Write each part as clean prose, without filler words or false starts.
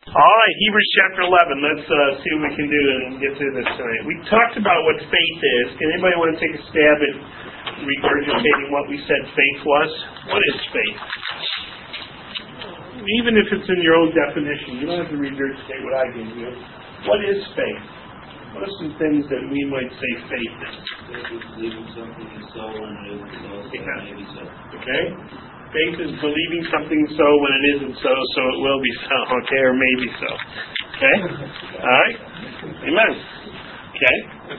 All right, Hebrews chapter 11. Let's see what we can do and get through this tonight. We talked about what faith is. Can anybody want to take a stab at regurgitating what we said faith was? What is faith? Even if it's in your own definition, you don't have to regurgitate what I gave you. What is faith? What are some things that we might say faith is? Faith is believing something is so when it isn't so, so maybe so. Okay? Faith is believing something so when it isn't so, so it will be so. Okay? Or maybe so. Okay? Alright? Amen. Okay?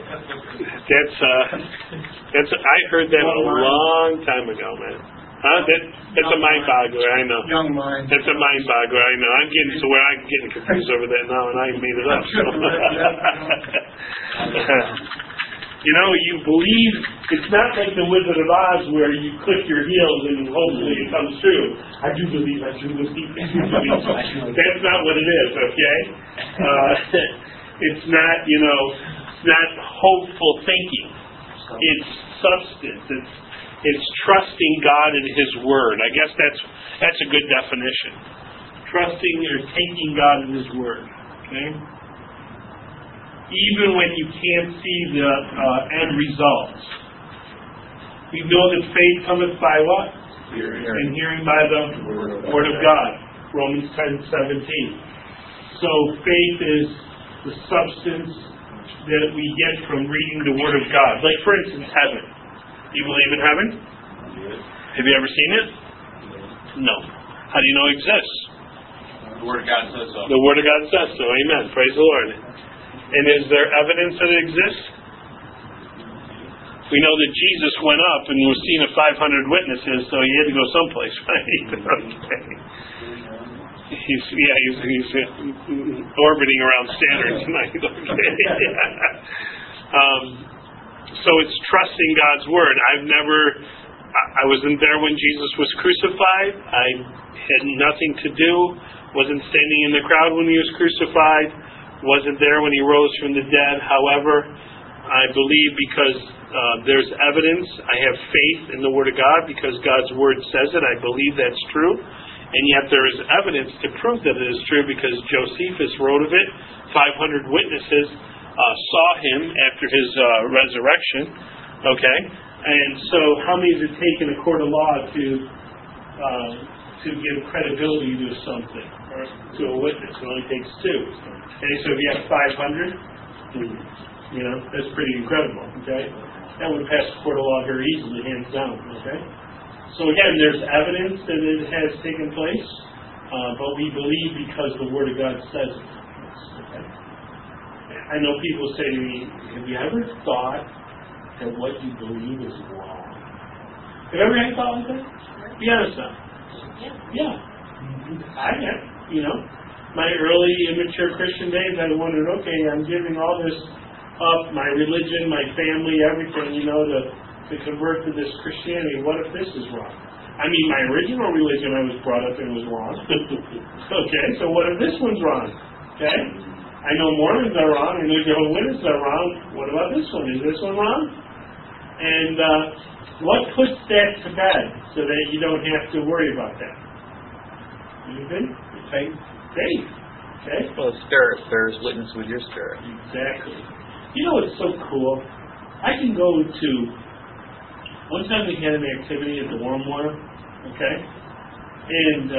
That's I heard that a long time ago, man. That's a mind boggler, I know. Young mind. That's a mind boggler, I know. I'm getting to where I'm getting confused over that now, and I made it up. So. You believe, it's not like the Wizard of Oz where you click your heels and hopefully it comes true. I do believe, I do believe, I do believe. That's not what it is, okay? It's not, it's not hopeful thinking. It's substance. It's trusting God and His Word. I guess that's a good definition. Trusting or taking God and His Word. Okay? Even when you can't see the end results. We know that faith cometh by what? Hearing. And hearing by the Word of God. Romans 10:17. So faith is the substance that we get from reading the Word of God. Like, for instance, heaven. You believe in heaven? Yes. Have you ever seen it? No. How do you know it exists? The Word of God says so. The Word of God says so. Amen. Praise the Lord. And is there evidence that it exists? We know that Jesus went up and was seen of 500 witnesses, so he had to go someplace, right? Okay. He's orbiting around Saturn tonight. Okay. So it's trusting God's Word. I wasn't there when Jesus was crucified. I had nothing to do. Wasn't standing in the crowd when he was crucified. Wasn't there when he rose from the dead. However, I believe because there's evidence. I have faith in the Word of God because God's Word says it. I believe that's true. And yet there is evidence to prove that it is true because Josephus wrote of it. 500 witnesses saw him after his resurrection. Okay? And so how many does it take in a court of law to give credibility to something or to a witness? It only takes two. Okay, so if you have 500, that's pretty incredible. Okay, that would pass the court of law very easily, hands down. Okay, so again, there's evidence that it has taken place, but we believe because the Word of God says it. Okay? I know people say to me, "Have you ever thought that what you believe is wrong?" Have you ever had a thought like that? Be honest now. Yeah. I have. My early immature Christian days, I wondered, okay, I'm giving all this up, my religion, my family, everything, to convert to this Christianity. What if this is wrong? I mean, my original religion I was brought up in was wrong. Okay, so what if this one's wrong? Okay? I know Mormons are wrong, I know Jehovah's Witnesses are wrong. What about this one? Is this one wrong? And what puts that to bed so that you don't have to worry about that? Anything? Faith. Okay? Well, spirit bears witness with your spirit. Exactly. What's so cool? I can go to... One time we had an activity at the Warm Water, okay? And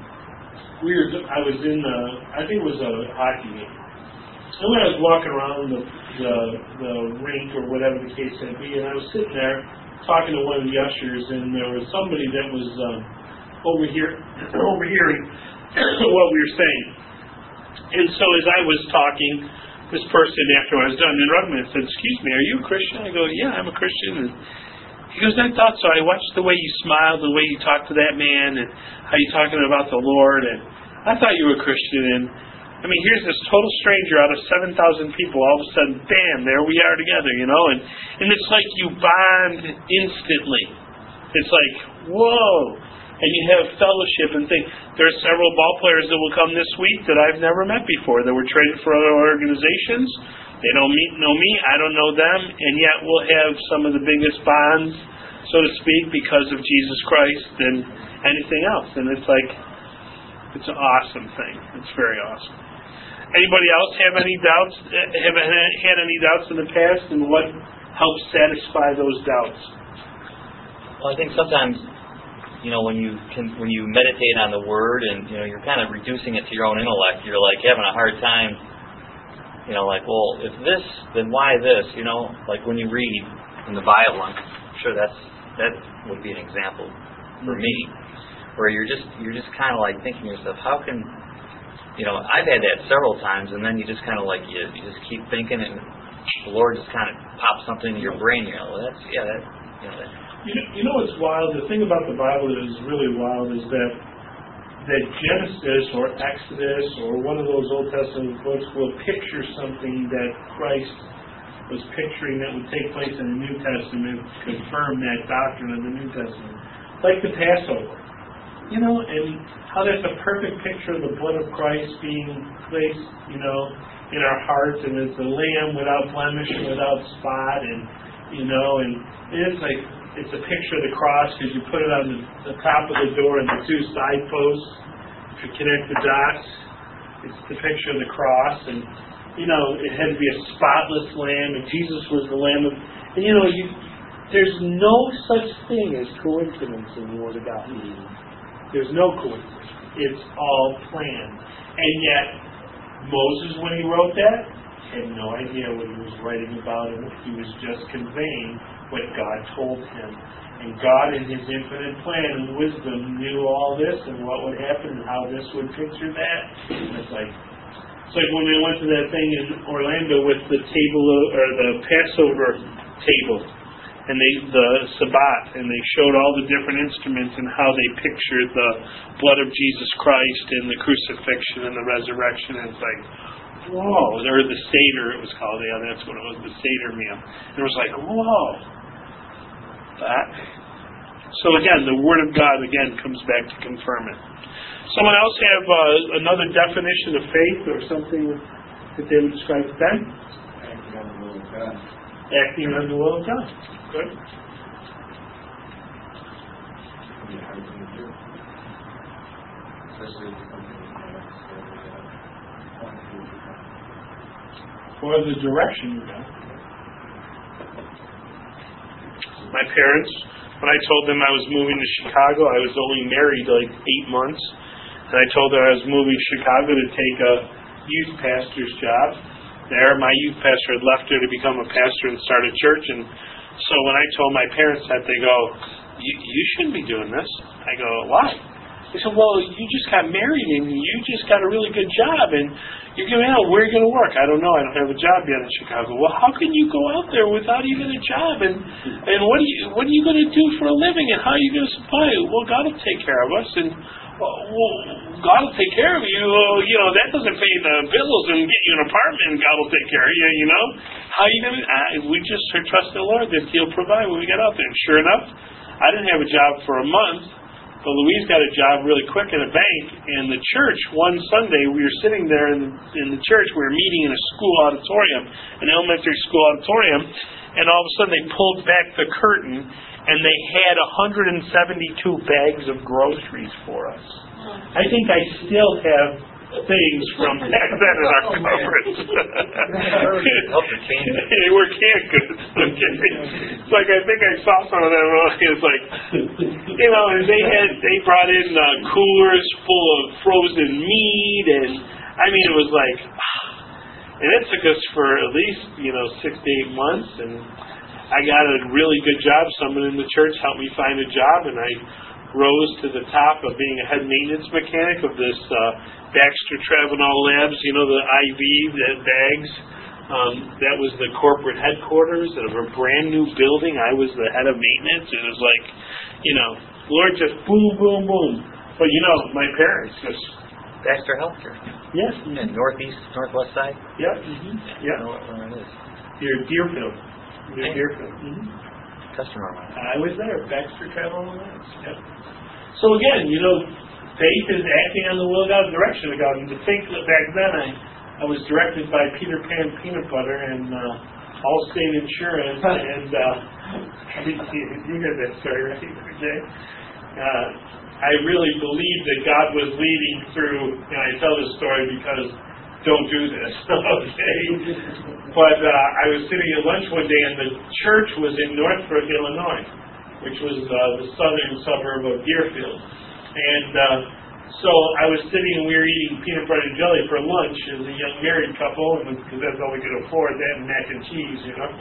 I was in I think it was a hockey game. And when I was walking around the rink or whatever the case may be, and I was sitting there talking to one of the ushers, and there was somebody that was overhearing what we were saying. And so as I was talking, this person, after I was done, interrupted me and said, "Excuse me, are you a Christian?" I go, "Yeah, I'm a Christian." And he goes, "I thought so. I watched the way you smiled, the way you talked to that man, and how you talking about the Lord, and I thought you were a Christian." And I mean, here's this total stranger out of 7,000 people. All of a sudden, bam, there we are together, and it's like you bond instantly. It's like, whoa. And you have fellowship and things. There are several ball players that will come this week that I've never met before that were traded for other organizations. They don't know me. I don't know them. And yet we'll have some of the biggest bonds, so to speak, because of Jesus Christ than anything else. And it's like, It's an awesome thing. It's very awesome. Anybody else have any doubts? Have had any doubts in the past, and what helps satisfy those doubts? Well, I think sometimes, when you meditate on the Word and you're kind of reducing it to your own intellect, you're like having a hard time. Like, well, if this, then why this? Like when you read in the Bible, I'm sure that would be an example for me, where you're just kind of like thinking to yourself, how can, I've had that several times, and then you just kind of like you just keep thinking, and the Lord just kind of pops something in your brain. That. You know what's wild? The thing about the Bible that is really wild is that Genesis or Exodus or one of those Old Testament books will picture something that Christ was picturing that would take place in the New Testament, confirm that doctrine of the New Testament, like the Passover. And how that's a perfect picture of the blood of Christ being placed, in our hearts, and it's a lamb without blemish and without spot, and it's a picture of the cross because you put it on the top of the door and the two side posts. If you connect the dots, it's the picture of the cross, and it had to be a spotless lamb, and Jesus was the lamb of. And there's no such thing as coincidence in the Word of God. There's no coincidence. It's all planned. And yet, Moses, when he wrote that, had no idea what he was writing about, and he was just conveying what God told him. And God, in His infinite plan and wisdom, knew all this and what would happen and how this would picture that. It's like when they went to that thing in Orlando with the table or the Passover table, and the Sabbat, and they showed all the different instruments and how they pictured the blood of Jesus Christ and the crucifixion and the resurrection. And it's like, whoa! Or the Seder, it was called. Yeah, that's what it was, the Seder meal. And it was like, whoa! So again, the Word of God again comes back to confirm it. Someone else have another definition of faith or something that they would describe? Ben? Acting on the will of God. Acting on the will of God. Good. For the direction you got. My parents, when I told them I was moving to Chicago, I was only married like 8 months, and I told them I was moving to Chicago to take a youth pastor's job there. My youth pastor had left her to become a pastor and start a church, and so when I told my parents that, they go, you shouldn't be doing this. I go, why? They said, well, you just got married and you just got a really good job, and you're going out, where are you going to work? I don't know, I don't have a job yet in Chicago. Well, how can you go out there without even a job, and what are you going to do for a living, and how are you going to supply it? Well, God will take care of us, and God will take care of you. That doesn't pay the bills and get you an apartment, and God will take care of you, How are you going to, we just trust the Lord that He'll provide when we get out there. And sure enough, I didn't have a job for a month, but Louise got a job really quick in a bank. And the church, one Sunday, we were sitting there in the church, we were meeting in a school auditorium, an elementary school auditorium, and all of a sudden they pulled back the curtain, and they had 172 bags of groceries for us. I think I still have things from back then in our cupboards. They were canned goods. It's like I think I saw some of them. It's like, and they brought in coolers full of frozen meat, and I mean it was like, and it took us for at least 6 to 8 months, and I got a really good job. Someone in the church helped me find a job, and I rose to the top of being a head maintenance mechanic of this Baxter Travenol Labs, the IV bags. That was the corporate headquarters of a brand new building. I was the head of maintenance. It was like, Lord just boom, boom, boom. But my parents just... Baxter Healthcare. Yes. And northwest side? Yep. Mm-hmm. Yeah. I know where it is. Near Deerfield. Mm-hmm. Customer. I was there, Baxter Travenol Labs. Yep. So again, faith is acting on the will of God, the direction of God. And to think that back then I was directed by Peter Pan Peanut Butter and Allstate Insurance, and you heard that story, right, Jay? I really believe that God was leading through, and I tell this story because don't do this, okay? But I was sitting at lunch one day, and the church was in Northbrook, Illinois, which was the southern suburb of Deerfield. And so I was sitting, and we were eating peanut butter and jelly for lunch as a young married couple, because that's all we could afford, that and mac and cheese, you know.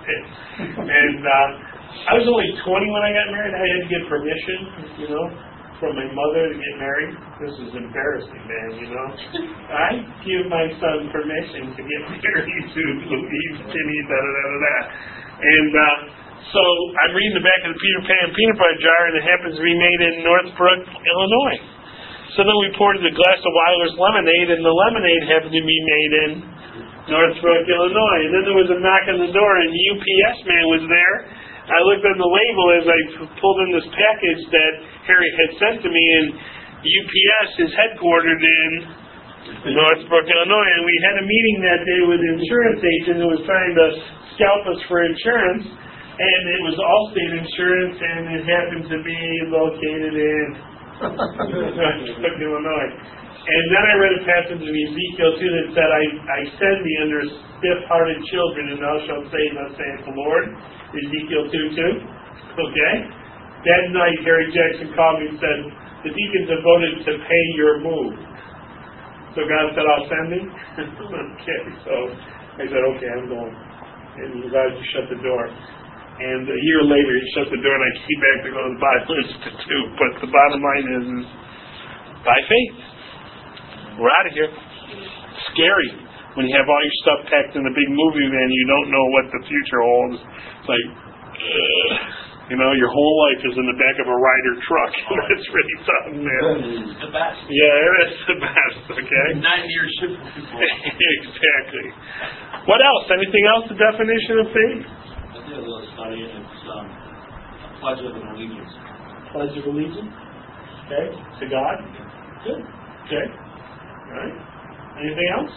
And I was only 20 when I got married. I had to get permission, you know, from my mother to get married. This is embarrassing, man, you know. I give my son permission to get married to Louise Kinney, da-da-da-da-da. And so I'm reading the back of the Peter Pan peanut butter jar, and it happens to be made in Northbrook, Illinois. So then we poured a glass of Weiler's lemonade, and the lemonade happened to be made in Northbrook, Illinois. And then there was a knock on the door, and the UPS man was there. I looked on the label as I pulled in this package that Harry had sent to me, and UPS is headquartered in Northbrook, Illinois. And we had a meeting that day with the insurance agent who was trying to scalp us for insurance, and it was Allstate Insurance, and it happened to be located in Northbrook, Illinois. And then I read a passage in Ezekiel 2 that said, I send thee under stiff-hearted children, and thou shalt say, thus saith the Lord. Ezekiel 2:2. Okay? That night, Harry Jackson called me and said, the deacons have voted to pay your move. So God said, I'll send him? Okay, so I said, okay, I'm going. And he allowed to shut the door. And a year later, he shut the door, and I came back to go to the Bible Institute. But the bottom line is by faith. We're out of here. Scary. When you have all your stuff packed in a big movie van, you don't know what the future holds. It's like, you know, your whole life is in the back of a Ryder truck. That's really something, man. It's the best. Yeah, it is the best, okay? 9-year ship. Exactly. What else? Anything else? The definition of faith? I did a little study, and it's a pledge of allegiance. Pledge of allegiance. Okay. To God. Good. Okay. All right. Anything else?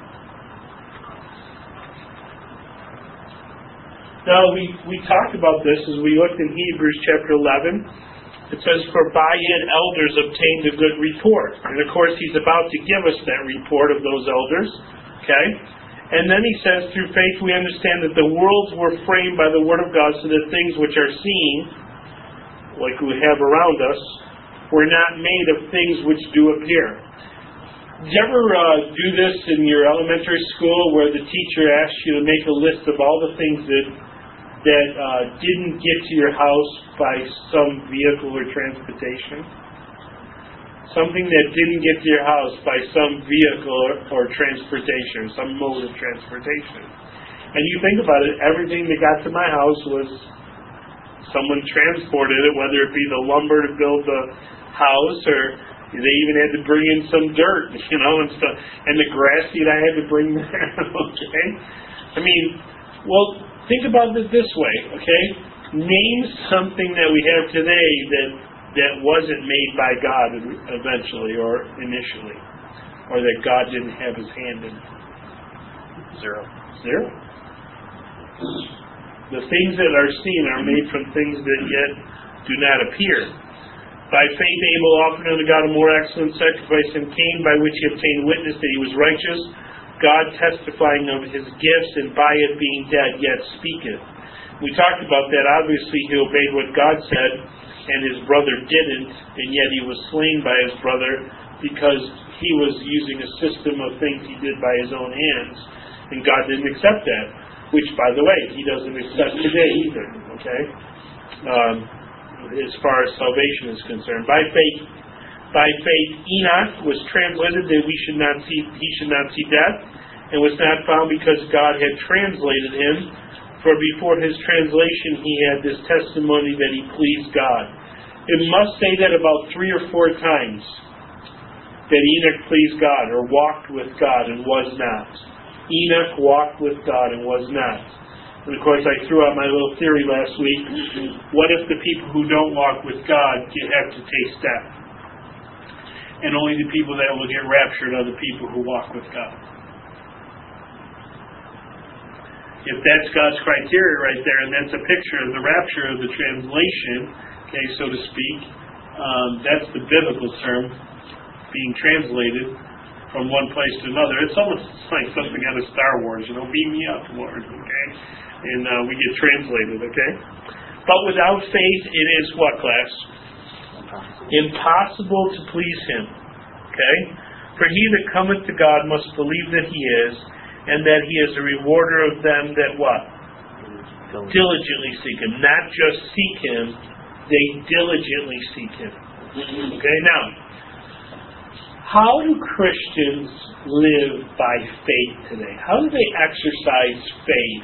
Now, we talked about this as we looked in Hebrews chapter 11. It says, for by it elders obtained a good report. And of course, he's about to give us that report of those elders. Okay? And then he says, through faith we understand that the worlds were framed by the word of God, so that things which are seen, like we have around us, were not made of things which do appear. Did you ever do this in your elementary school where the teacher asked you to make a list of all the things that didn't get to your house by some vehicle or transportation? Something that didn't get to your house by some vehicle or transportation, some mode of transportation. And you think about it, everything that got to my house was someone transported it, whether it be the lumber to build the house, or they even had to bring in some dirt, you know, and stuff, and the grass seed I had to bring there. Okay? I mean, well, think about it this way, okay? Name something that we have today that wasn't made by God eventually or initially, or that God didn't have his hand in. Zero. The things that are seen are made from things that yet do not appear. By faith Abel offered unto God a more excellent sacrifice than Cain, by which he obtained witness that he was righteous, God testifying of his gifts, and by it being dead yet speaketh. We talked about that. Obviously he obeyed what God said, and his brother didn't, and yet he was slain by his brother because he was using a system of things he did by his own hands, and God didn't accept that, which, by the way, he doesn't accept today either, okay? As far as salvation is concerned. By faith Enoch was translated that he should not see death, and was not found because God had translated him. For before his translation he had this testimony that he pleased God. It must say that about 3 or 4 times, that Enoch pleased God, or walked with God and was not. Enoch walked with God and was not. And of course, I threw out my little theory last week. What if the people who don't walk with God have to taste death? And only the people that will get raptured are the people who walk with God. If that's God's criteria right there, and that's a picture of the rapture of the translation, okay, so to speak, That's the biblical term being translated from one place to another. It's almost like something out of Star Wars, beam me up, Lord, okay? And we get translated, okay? But without faith, it is what, class? Impossible to please Him, okay? For he that cometh to God must believe that He is, and that He is a rewarder of them that what? Diligently seek Him. Not just seek Him, they diligently seek Him. Okay, now, how do Christians live by faith today? How do they exercise faith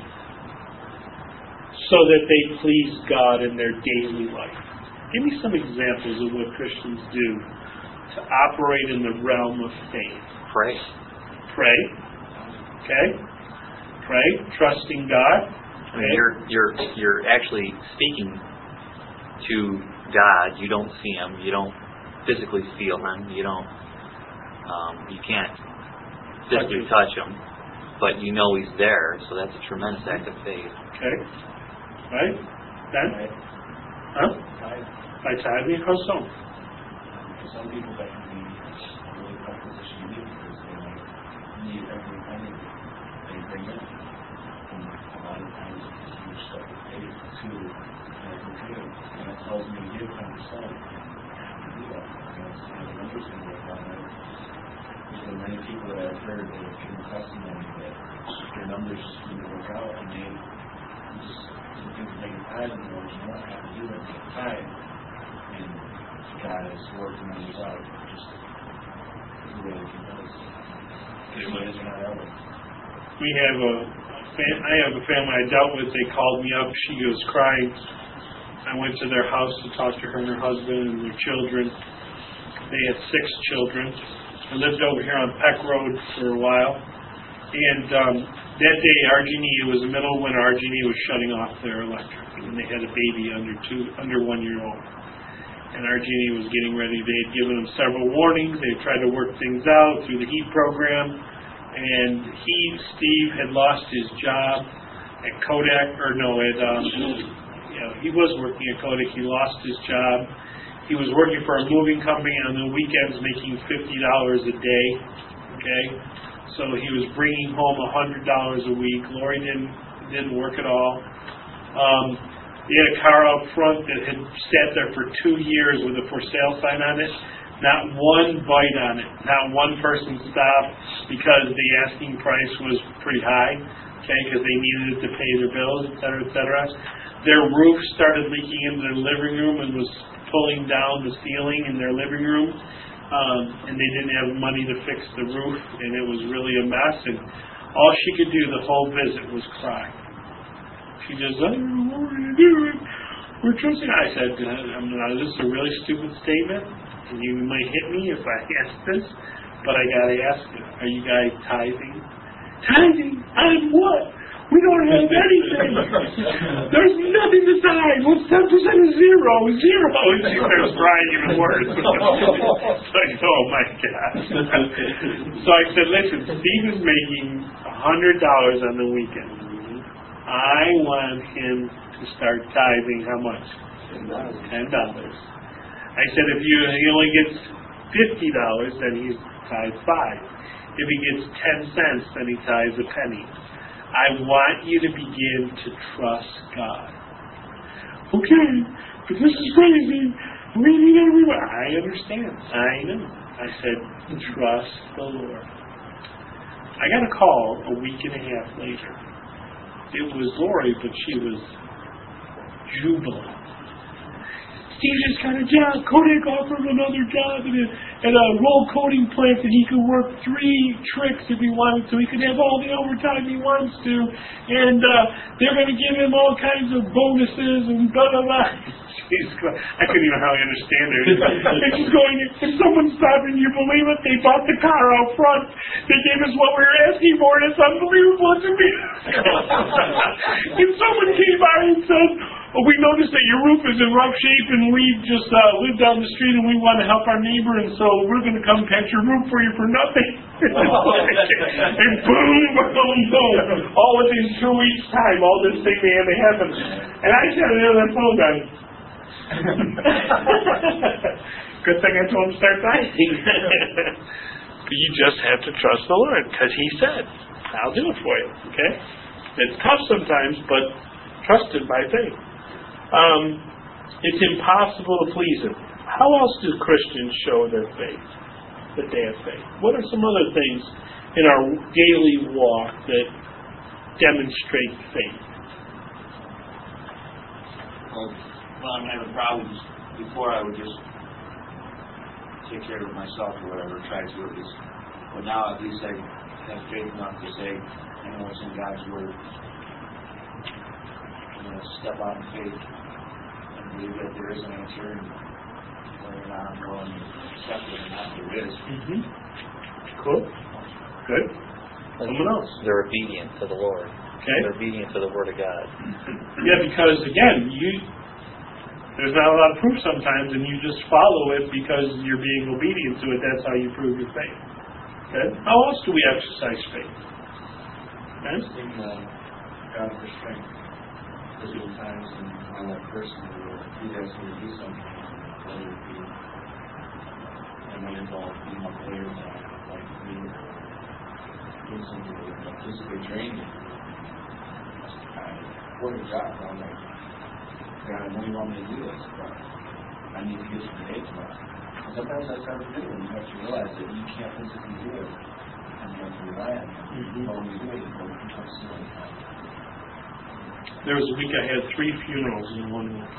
so that they please God in their daily life? Give me some examples of what Christians do to operate in the realm of faith. Pray. Pray. Okay? Pray. Trusting God. I mean, you're actually speaking to God. You don't see Him. You don't physically feel Him. You can't physically touch Him, but you know He's there. So that's a tremendous act of faith. Okay. Right? Ben? Huh? By tithing? How so? Some people that can be a really tough position to be because they need every penny they bring in. And a lot of times it's huge stuff of faith to give. And it tells me to give 10%. I have to do that. That's kind of interesting with that. There's been many people that I've heard that have given testimony that their numbers just didn't work out and they just didn't think they could tithe anymore. You don't have to do it at the time. And God is working on these out just the way He does. His ways are not our ways. I have a family I dealt with. They called me up. She was crying. I went to their house to talk to her and her husband and their children. They had 6 children. I lived over here on Peck Road for a while. And that day, it was the middle of winter, RG&E was shutting off their electric. And they had a baby under 1 year old. And RG&E was getting ready. They had given them several warnings. They had tried to work things out through the heat program. And Steve had lost his job at Kodak, he was working at Kodak. He lost his job. He was working for a moving company on the weekends, making $50 a day. Okay, so he was bringing home $100 a week. Lori didn't work at all. They had a car out front that had sat there for 2 years with a for sale sign on it. Not one bite on it. Not one person stopped because the asking price was pretty high, okay, because they needed it to pay their bills, et cetera, et cetera. Their roof started leaking into their living room and was pulling down the ceiling in their living room, and they didn't have money to fix the roof, and it was really a mess, and all she could do the whole visit was cry. She just, I don't know what we're going to do. We're trusting. I said, this is a really stupid statement, and you might hit me if I ask this, but I got to ask you, are you guys tithing? Tithing? On what? We don't have anything. There's nothing to tithe. What's 10% of zero? Zero. She starts crying even worse. It's like, oh my God. So I said, listen, Steve is making $100 on the weekend. I want him to start tithing how much? $10. I said, if he only gets $50, then he tithes 5. If he gets 10 cents, then he tithes a penny. I want you to begin to trust God. Okay, but this is crazy. We need everywhere. I understand. I know. I said, trust the Lord. I got a call a week and a half later. It was Lori, but she was jubilant. Steve just got a job. Kodak offered him another job at a roll coating plant that he could work 3 tricks if he wanted to. He could have all the overtime he wants to. And they're going to give him all kinds of bonuses and blah, blah, blah. I couldn't even hardly understand her. And she's going, if someone stopped and you believe it, they bought the car out front. They gave us what we were asking for, and it's unbelievable to me. And someone came by and said, we noticed that your roof is in rough shape, and we just live down the street, and we want to help our neighbor, and so we're going to come patch your roof for you for nothing. And boom, boom, boom. All within 2 weeks' time, all this thing began to happen. And I said to the other phone guy, Good thing I told him to start tithing. You just have to trust the Lord, because He said, I'll do it for you, okay? It's tough sometimes, but trusted by faith. It's impossible to please Him. How else do Christians show their faith, that they have faith? What are some other things in our daily walk that demonstrate faith? Well, when I'm having problems, before I would just take care of myself or whatever, try to at least. But now at least I have faith enough to say, I know it's in God's Word. I'm going to step out in faith and believe that there is an answer, and whether or not I'm willing to accept it or not, there is. Mm-hmm. Cool. Good. Someone else? They're obedient to the Lord. Okay. They're obedient to the Word of God. Yeah, because again, there's not a lot of proof sometimes, and you just follow it because you're being obedient to it. That's how you prove your faith. Okay. How else do we exercise faith? Okay. Asking God for strength. There's been times in my life personally where He's asked me to do something, whether it be I might involve being a player that I like to be, or doing something that would physically drain me. I work a job, I'm like, God, I know you want me to do this, but I need to get some aid tomorrow. And sometimes that's hard to do, and you have to realize that you can't physically do it, and you have to rely on Him. But when you do it, you become silly. There was a week I had 3 funerals in 1 week.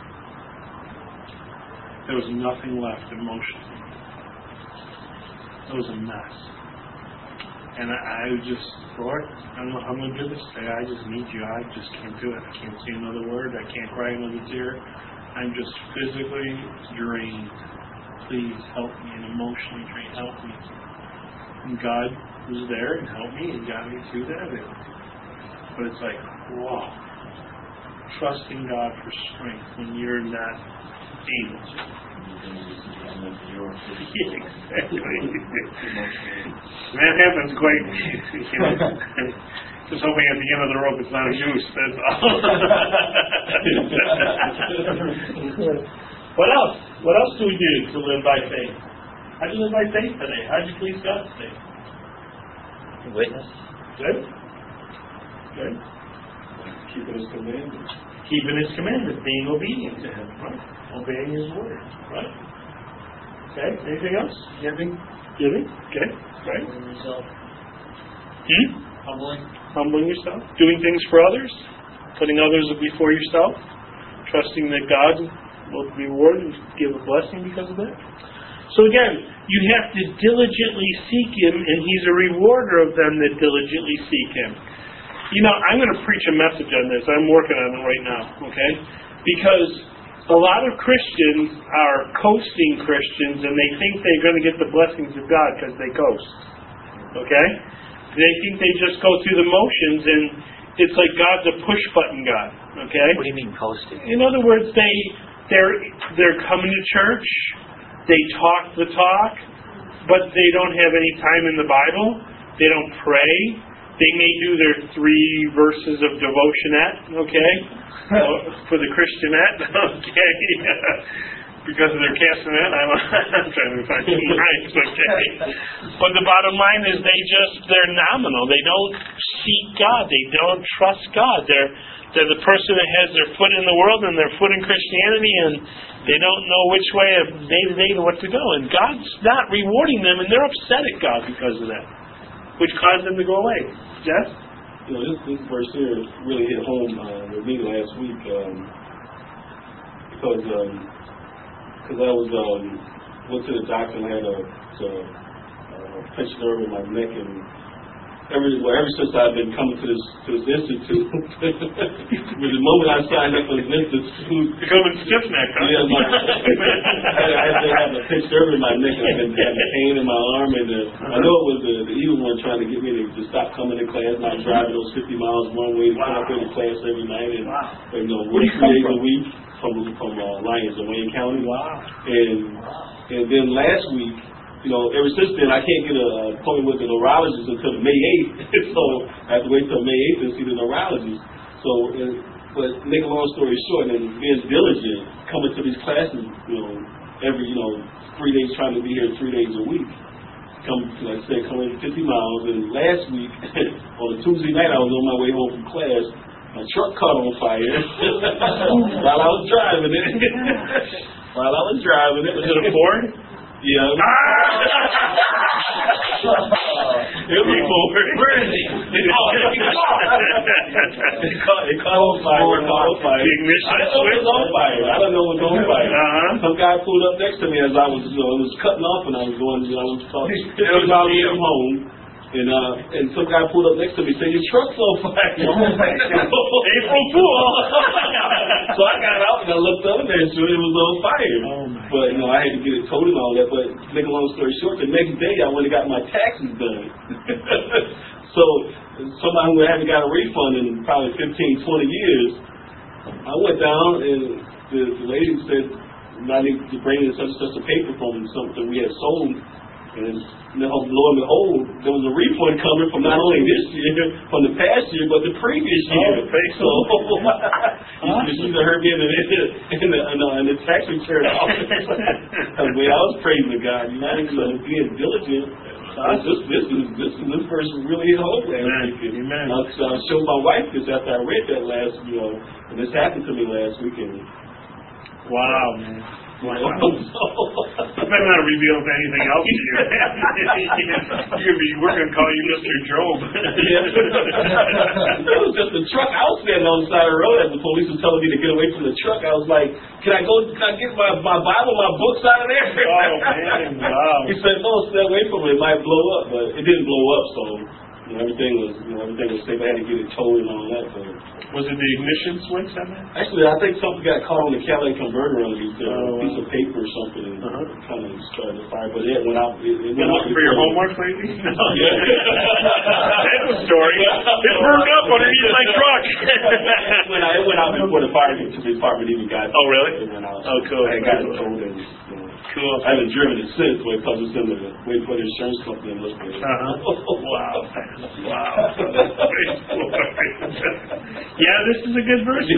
There was nothing left emotionally. It was a mess. And I just, Lord, I don't know how I'm going to do this today. I just need you. I just can't do it. I can't say another word. I can't cry another tear. I'm just physically drained. Please help me, and emotionally drained. Help me. And God was there and helped me and got me through that. But it's like, wow. Trusting God for strength when you're not able to. Exactly. That happens quite, just hoping at the end of the rope it's not a noose, that's all. What else? What else do we do to live by faith? How'd you live by faith today? How'd you please God today? Witness. Good? Good? Keeping His commandments. Keeping His commandments, being obedient to Him, right? Obeying His word, right? Okay, anything else? Giving? Okay, right? Humbling yourself. Humbling yourself. Doing things for others. Putting others before yourself. Trusting that God will reward and give a blessing because of that. So again, you have to diligently seek Him, and He's a rewarder of them that diligently seek Him. You know, I'm going to preach a message on this. I'm working on it right now, okay? Because a lot of Christians are coasting Christians, and they think they're going to get the blessings of God because they coast. Okay? They think they just go through the motions, and it's like God's a push-button God. Okay? What do you mean coasting? In other words, they're coming to church, they talk the talk, but they don't have any time in the Bible. They don't pray. They may do their 3 verses of devotionette, okay? For the Christianette, okay? Because of their castanette, I'm trying to find some rhymes, okay? But the bottom line is they're nominal. They don't seek God. They don't trust God. They're the person that has their foot in the world and their foot in Christianity, and they don't know which way of day to day to what to go. And God's not rewarding them, and they're upset at God because of that, which caused them to go away. Jeff? You know, this verse here really hit home with me last week because I went to the doctor and had a pinched nerve in my neck, and ever since I've been coming to this institute, with the moment I signed up for this institute, Becoming stiff-necked, huh? yeah, I had to have a pinched nerve in my neck, and I've been having pain in my arm, and I know it was the evil one trying to get me to stop coming to class, not driving those 50 miles one way to come up here to class every night, and Where do you come 3 days from? a week from Lyons in Wayne County. Wow. And then last week, you know, ever since then, I can't get an appointment with the neurologist until May 8th. So I have to wait till May 8th to see the neurologist. So but make a long story short, and being diligent, coming to these classes, every 3 days, trying to be here 3 days a week. Like I said, coming 50 miles. And last week, on a Tuesday night, I was on my way home from class. My truck caught on fire while I was driving it. Was it a Ford? Yeah. It was a Ford. Where is he? It caught on fire. The ignition I didn't know it was on fire. I don't know it was on fire. Some guy pulled up next to me as I was, it was cutting off, and I was going, I was talking. It was about to come home. And some guy pulled up next to me saying, your truck's on fire. April Fool. So I got out and I looked up there and sure it was on fire. But I had to get it towed and all that. But to make a long story short, the next day I went and got my taxes done. So somebody who hadn't got a refund in probably 15, 20 years, I went down and the lady said, I need to bring in such and such a paper from something we had sold. And lo and behold, there was a refund coming from not only this year, from the past year, but the previous year. So you should have heard me in the tax return office. I was praising God, so being diligent. This person really hit home last week. I showed my wife this after I read that and this happened to me last weekend. Wow, man. Wow. I better not reveal anything else to you. We're going to call you Mr. Job. It was just a truck. I was standing on the side of the road as the police was telling me to get away from the truck. I was like, can I get my Bible, my books out of there? Oh, man, wow. He said, no, stay away from it. It might blow up. But it didn't blow up, so everything was safe. I had to get it towed and all that. But was it the ignition switch on that? Actually, I think something got caught on the catalytic converter underneath a piece of paper or something and kind of started the fire. But it went out. It went out for your homework lately? Yeah. That's a story. It burned up underneath my truck. It went out before the fire department even got. Oh, really? It went out. Oh, cool. I got it towed and. Cool. I haven't driven it since, but because it's in wait for the insurance company and look for it. Wow. Yeah, this is a good verse.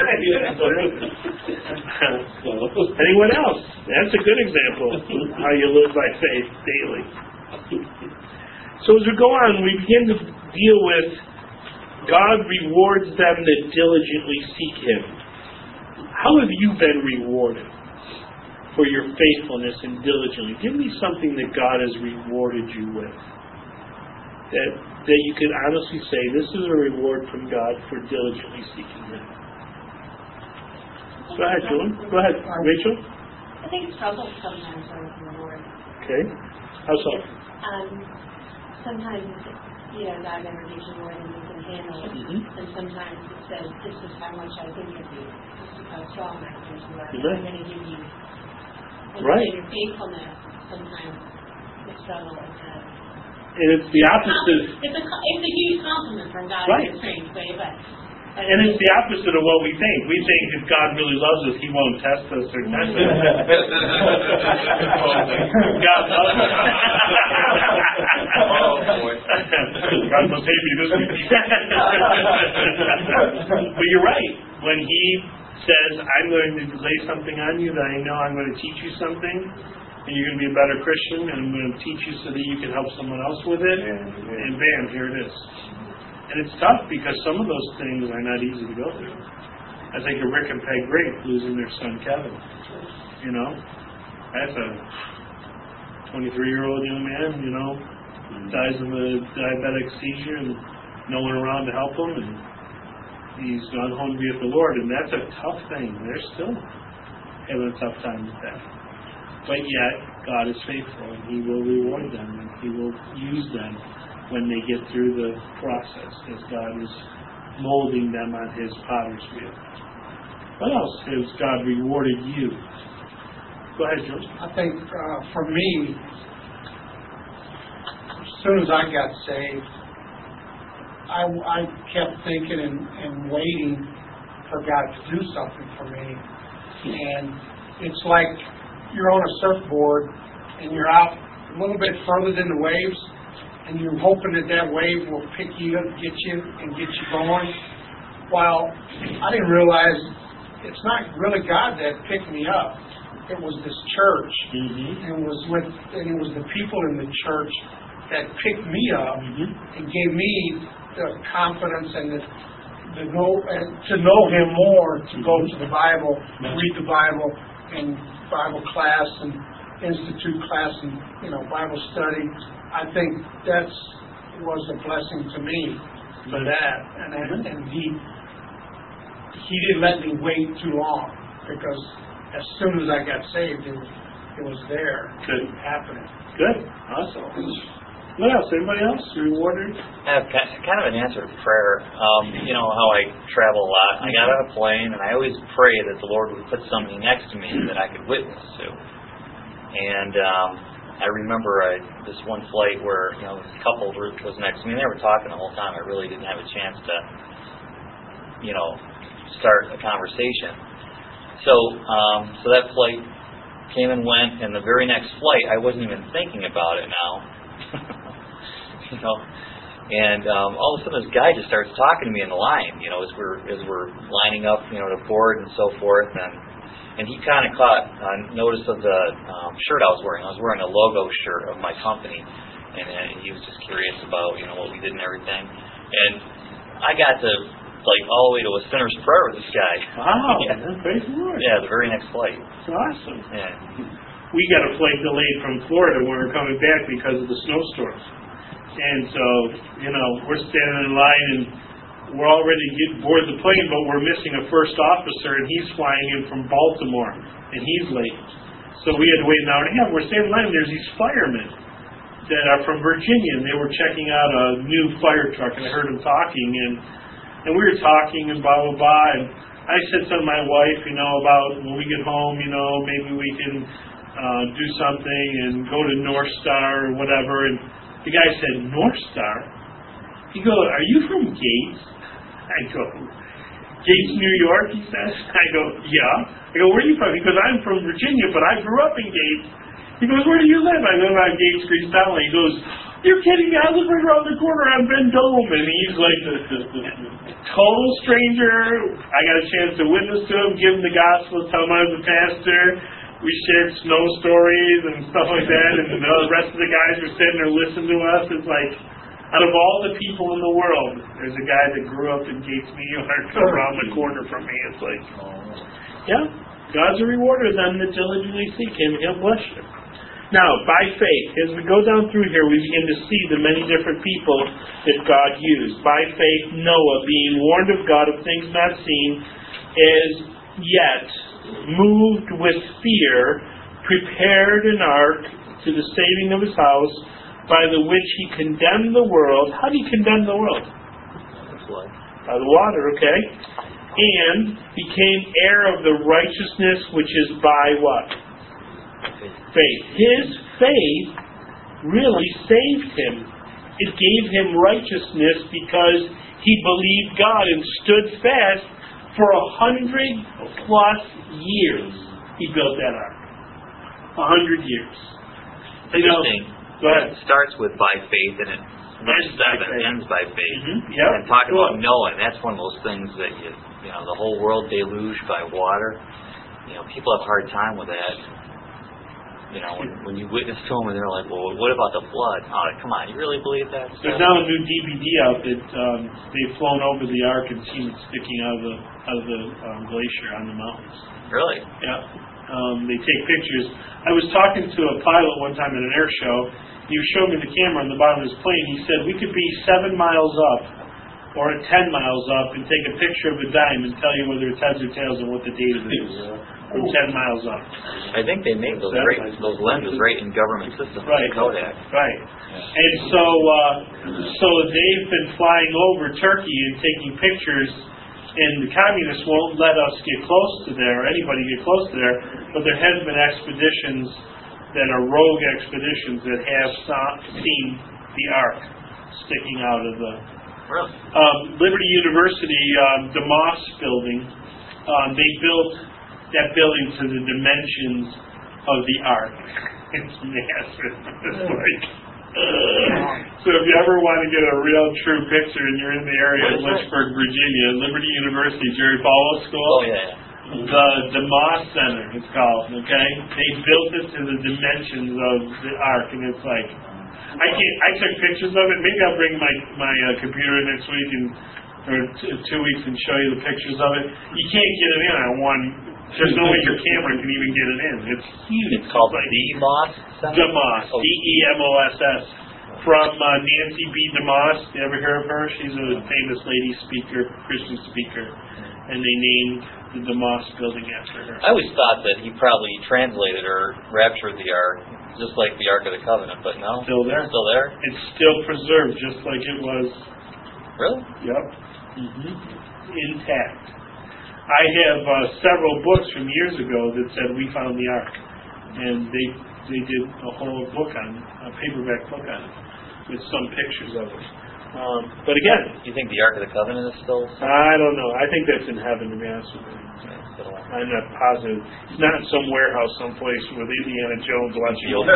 Anyone else? That's a good example of how you live by faith daily. So as we go on, we begin to deal with God rewards them that diligently seek Him. How have you been rewarded for your faithfulness and diligently? Give me something that God has rewarded you with. That you could honestly say, this is a reward from God for diligently seeking Him. Go ahead, Julie. Go ahead, Rachel. I think struggles sometimes are a reward. Okay. How so? Sometimes, God never gives you more than you can handle. And sometimes it says, this is how much I think of you. This is how strong I think you are. I'm going to give you. Right. Your faithfulness, sometimes the struggle is that. And it's the opposite. It's a huge compliment from God in a strange way, but. And it's the opposite of what we think. We think if God really loves us, He won't test us or test us. God loves us. Oh, boy. God must hate me this week. But you're right. When He says, I'm going to lay something on you that I know I'm going to teach you something, and you're going to be a better Christian, and I'm going to teach you so that you can help someone else with it, and bam, here it is. And it's tough because some of those things are not easy to go through. I think of Rick and Peg Great losing their son Kevin. That's a 23-year-old young man, dies of a diabetic seizure and no one around to help him, and he's gone home to be with the Lord, and that's a tough thing. They're still having a tough time with that. But yet, God is faithful, and He will reward them, and He will use them when they get through the process, as God is molding them on His potter's wheel. What else has God rewarded you? Go ahead, George. I think for me, as soon as I got saved, I kept thinking and waiting for God to do something for me. And it's like you're on a surfboard and you're out a little bit further than the waves, and you're hoping that wave will pick you up, get you going. Well, I didn't realize it's not really God that picked me up. It was this church, and it was the people in the church that picked me up and gave me the confidence and to know Him more, to go to the Bible, read the Bible, and Bible class and institute class and Bible study. I think that was a blessing to me for that, and He didn't let me wait too long, because as soon as I got saved, it was there. Good. Happening. Good. Awesome. What else? Anybody else? Rewarded? I have kind of an answer to prayer. You know how I travel a lot. I got on a plane, and I always pray that the Lord would put somebody next to me that I could witness to. And I remember this one flight where this couple was next to me, and they were talking the whole time. I really didn't have a chance to start a conversation. So that flight came and went, and the very next flight, I wasn't even thinking about it now. And all of a sudden this guy just starts talking to me in the line, as we're lining up, to board and so forth, and he kind of caught notice of the shirt I was wearing. I was wearing a logo shirt of my company, and he was just curious about what we did and everything. And I got to all the way to a sinner's prayer with this guy. Wow, yeah. Praise the Lord. Yeah, the very next flight. That's awesome. Yeah. We got a flight delayed from Florida when we were coming back because of the snowstorms. And so, we're standing in line, and we're all ready to get board the plane, but we're missing a first officer, and he's flying in from Baltimore, and he's late. So we had to wait an hour and a half. We're standing in line, and there's these firemen that are from Virginia, and they were checking out a new fire truck, and I heard them talking, and we were talking, and blah, blah, blah, and I said something to my wife, about when we get home, maybe we can do something and go to North Star or whatever, and the guy said, North Star? He goes, are you from Gates? I go, Gates, New York, he says. I go, yeah. I go, where are you from? He goes, I'm from Virginia, but I grew up in Gates. He goes, where do you live? I live on Gates Creek Valley. He goes, you're kidding me, I live right around the corner on Vendome. And he's like a total stranger. I got a chance to witness to him, give him the gospel, tell him I was a pastor. We shared snow stories and stuff like that, and the rest of the guys were sitting there listening to us. It's like, out of all the people in the world, there's a guy that grew up in Gates, New York, around the corner from me. It's like, yeah, God's a rewarder of them that diligently seek Him. He'll bless you. Now, by faith, as we go down through here, we begin to see the many different people that God used. By faith, Noah, being warned of God of things not seen, is yet moved with fear, prepared an ark to the saving of his house, by the which he condemned the world. How do you condemn the world? By the water, okay? And became heir of the righteousness which is by what? Faith. His faith really saved him. It gave him righteousness because he believed God and stood fast for 100+ years. He built that ark. 100 years. Interesting. Go ahead. It starts with by faith, and it ends by faith. Yep. And talking about Noah, and that's one of those things that the whole world deluged by water. People have a hard time with that. When you witness to them, and they're like, "Well, what about the flood?" Oh, come on, you really believe that? There's now a new DVD out that they've flown over the ark and seen it sticking out of the glacier on the mountains. Really? Yeah. They take pictures. I was talking to a pilot one time at an air show. He showed me the camera on the bottom of his plane. He said we could be 7 miles up or 10 miles up and take a picture of a dime and tell you whether it's heads or tails and what the date of it is. From 10 miles up. I think they make those lenses right in government systems, right. Like Kodak. Right. And so they've been flying over Turkey and taking pictures, and the communists won't let us get close to there, or anybody get close to there, but there has been expeditions that are rogue expeditions that have seen the ark sticking out of the... Really? Liberty University, the Moss building, they built that building to the dimensions of the ark. It's massive. It's like So if you ever want to get a real true picture and you're in the area of What is Lynchburg, Virginia, Liberty University, Jerry Falwell School, Oh, yeah. the DeMoss Center, it's called, okay? They built it to the dimensions of the Ark, and it's like, I took pictures of it. Maybe I'll bring my computer next week or 2 weeks and show you the pictures of it. You can't get it in on one. There's no way your camera can even get it in. It's huge. It's called like DeMoss Center? DeMoss, Oh. DEMOSS, from Nancy B. DeMoss. You ever hear of her? She's a famous lady speaker, Christian speaker, and they named the DeMoss building after her. I always thought that he probably translated or raptured the Ark, just like the Ark of the Covenant, but no. Still there. Still there? It's still preserved just like it was. Really? Yep. Intact. I have several books from years ago that said we found the Ark, and they did a whole book a paperback book on it with some pictures of it. But again, You think the Ark of the Covenant is still? I don't know. I think that's in heaven, to be honest with you. I'm not positive. It's not in some warehouse someplace with Indiana Jones watching The old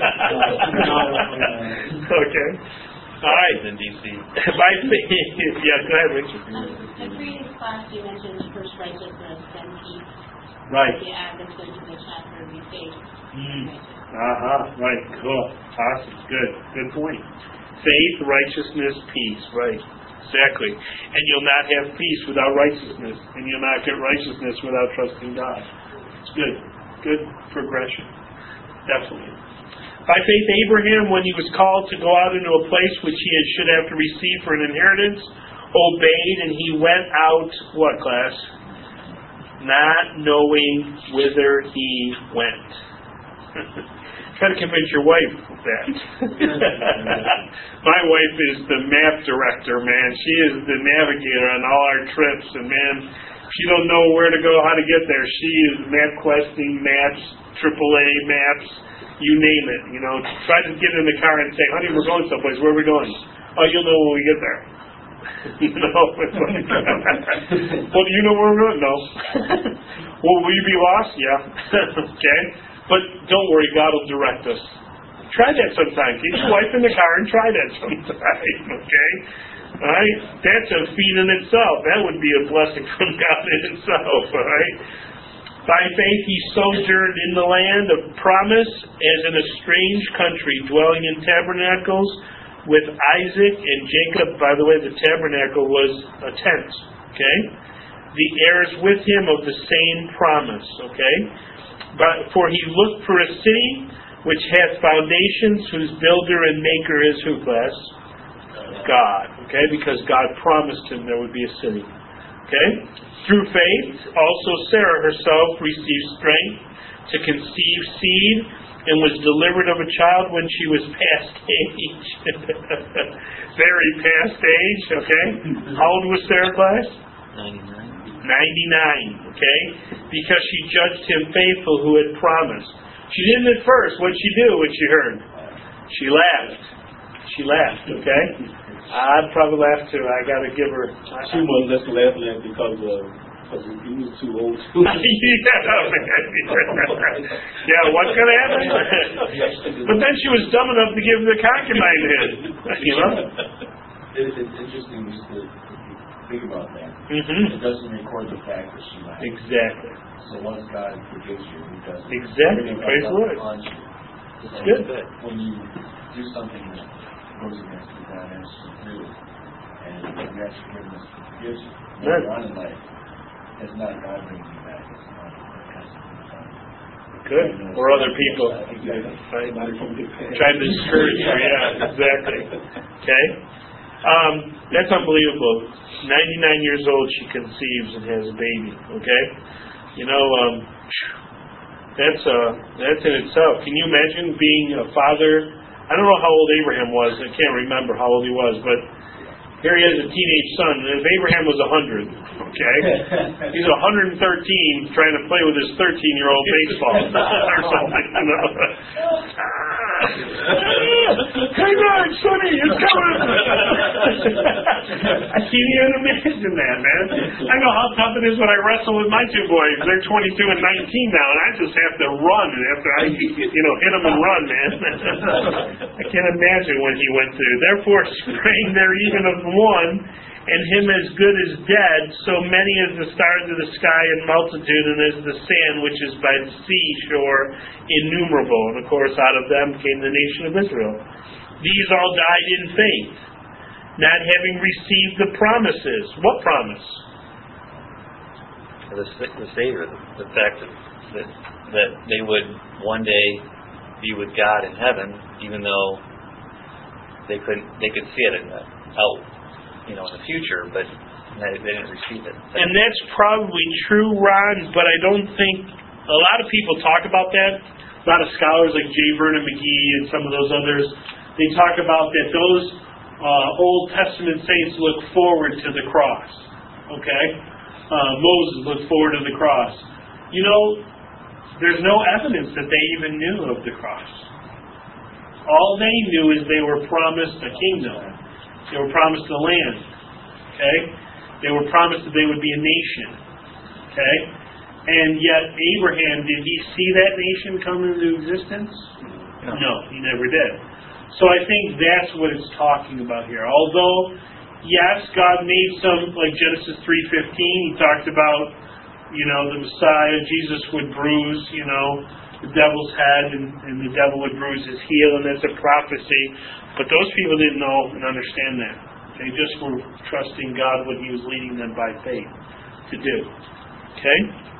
Okay. All right. in D.C. By faith, yeah, go ahead, Richard. The previous class, you mentioned first righteousness, then peace. Right. You add this into the chapter of your faith. Right, cool. Awesome. Good point. Faith, righteousness, peace. Right. Exactly. And you'll not have peace without righteousness. And you'll not get righteousness without trusting God. It's good. Good progression. Definitely. By faith, Abraham, when he was called to go out into a place which he should have to receive for an inheritance, obeyed, and he went out, what, class? Not knowing whither he went. Try to convince your wife of that. My wife is the map director, man. She is the navigator on all our trips, and man, she don't know where to go, how to get there. She is map questing, maps, AAA maps, you name it. You know, try to get in the car and say, honey, we're going someplace. Where are we going? Oh, you'll know when we get there. You know, it's like, well, do you know where we're going? No. Well, will you be lost? Yeah. Okay. But don't worry, God will direct us. Try that sometime. Get your wife in the car and try that sometime. Okay? All right? That's a feat in itself. That would be a blessing from God in itself. All right? By faith he sojourned in the land of promise as in a strange country, dwelling in tabernacles with Isaac and Jacob. By the way, the tabernacle was a tent. Okay? The heirs with him of the same promise. Okay? But for he looked for a city which hath foundations, whose builder and maker is who, class? God. Okay? Because God promised him there would be a city. Okay? Through faith, also Sarah herself received strength to conceive seed and was delivered of a child when she was past age. Very past age, okay? How old was Sarah, class? 99, okay? Because she judged him faithful who had promised. She didn't at first. What'd she do when she heard? She laughed. She laughed, okay? I'd probably laugh too. I got to give her... She wasn't just laughing at because he was too old. Yeah, what's going to happen? But then she was dumb enough to give him the concubine head. You know? It's interesting just to think about that. Mm-hmm. It doesn't record the fact that she lied. Exactly. So once God forgives you, He doesn't. Exactly. Praise the Lord. It's good. When you do something that goes against what God asks you to do, and you ask forgiveness, forgives you. Later on in life, it's not God bringing you back. It's not God has to do something. Good. Or other people. Right? Trying to discourage you. Yeah, exactly. Okay? That's unbelievable. 99 years old, she conceives and has a baby. Okay? You know, that's in itself. Can you imagine being a father? I don't know how old Abraham was. I can't remember how old he was, but here he has a teenage son. And if Abraham was 100, okay, he's 113 trying to play with his 13-year-old baseball or something. You know? Hang on, Sonny, it's coming. I can't even imagine that, man. I know how tough it is when I wrestle with my two boys. They're 22 and 19 now, and I just have to run after I, hit them and run, man. I can't imagine what he went through. Therefore, sprang there even of one, and him as good as dead, so many as the stars of the sky in multitude, and as the sand which is by the seashore innumerable. And of course, out of them came the nation of Israel. These all died in faith, not having received the promises. What promise? The Savior, the fact that they would one day be with God in heaven, even though they could see it out, in the future, but they didn't receive it. And that's probably true, Ron, but I don't think a lot of people talk about that. A lot of scholars like J. Vernon McGee and some of those others, they talk about that those Old Testament saints look forward to the cross. Okay? Moses looked forward to the cross. There's no evidence that they even knew of the cross. All they knew is they were promised a kingdom. They were promised a land. Okay? They were promised that they would be a nation. Okay? And yet Abraham, did he see that nation come into existence? No, he never did. So I think that's what it's talking about here. Although, yes, God made some, like Genesis 3:15, he talked about, the Messiah, Jesus would bruise, the devil's head, and the devil would bruise his heel, and that's a prophecy. But those people didn't know and understand that. They just were trusting God what he was leading them by faith to do. Okay?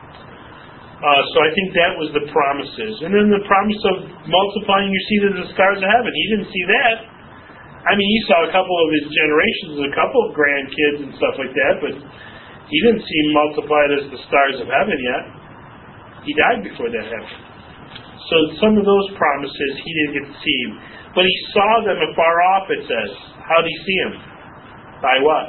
So I think that was the promises. And then the promise of multiplying your seed as the stars of heaven. He didn't see that. He saw a couple of his generations, a couple of grandkids and stuff like that, but he didn't see him multiplied as the stars of heaven yet. He died before that happened. So some of those promises he didn't get to see him. But he saw them afar off, it says. How did he see them? By what?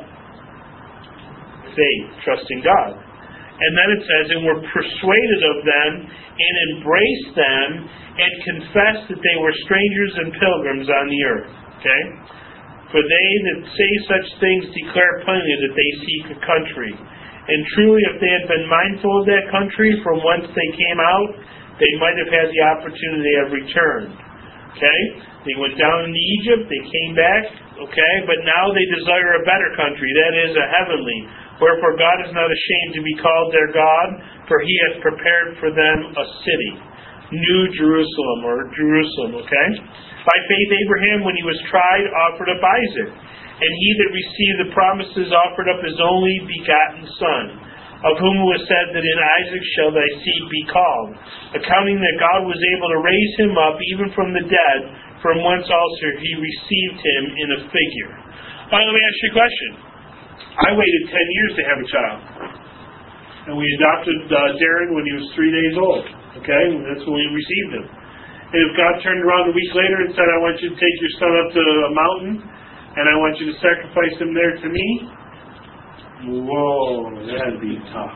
Faith, trusting God. And then it says, and were persuaded of them, and embraced them, and confessed that they were strangers and pilgrims on the earth. Okay? For they that say such things declare plainly that they seek a country. And truly, if they had been mindful of that country from whence they came out, they might have had the opportunity of return. Okay? They went down into Egypt, they came back, okay? But now they desire a better country, that is, a heavenly. Wherefore God is not ashamed to be called their God, for he hath prepared for them a city, New Jerusalem, or Jerusalem, okay? By faith Abraham, when he was tried, offered up Isaac. And he that received the promises offered up his only begotten son, of whom it was said that in Isaac shall thy seed be called, accounting that God was able to raise him up even from the dead, from whence also he received him in a figure. Let me ask you a question. I waited 10 years to have a child. And we adopted Darren when he was 3 days old. Okay? And that's when we received him. And if God turned around a week later and said, I want you to take your son up to a mountain, and I want you to sacrifice him there to me, whoa, that'd be tough.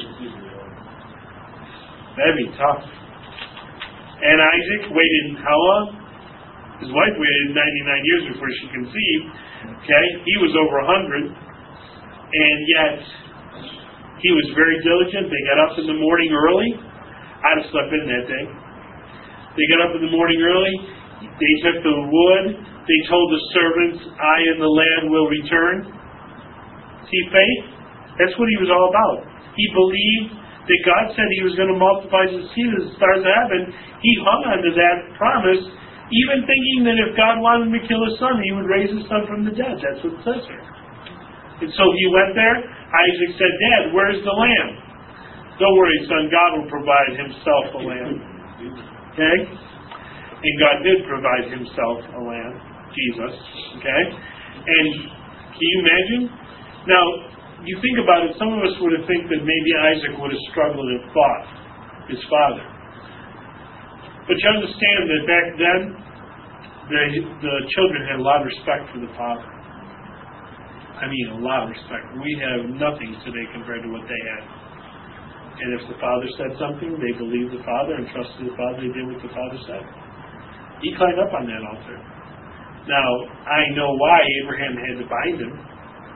That'd be tough. And Isaac waited how long? His wife waited 99 years before she conceived. Okay? He was over 100. And yet, he was very diligent. They got up in the morning early. I'd have slept in that day. They got up in the morning early. They took the wood. They told the servants, I and the lad will return. See, faith? That's what he was all about. He believed that God said he was going to multiply his seed as the stars of heaven. He hung on to that promise, even thinking that if God wanted him to kill his son, he would raise his son from the dead. That's what it says here. And so he went there. Isaac said, Dad, where's the lamb? Don't worry, son. God will provide himself a lamb. Okay? And God did provide himself a lamb, Jesus. Okay? And can you imagine? Now, you think about it, some of us would have think that maybe Isaac would have struggled and fought his father. But you understand that back then, the children had a lot of respect for the father. I mean, a lot of respect. We have nothing today compared to what they had. And if the father said something, they believed the father and trusted the father. They did what the father said. He climbed up on that altar. Now, I know why Abraham had to bind him.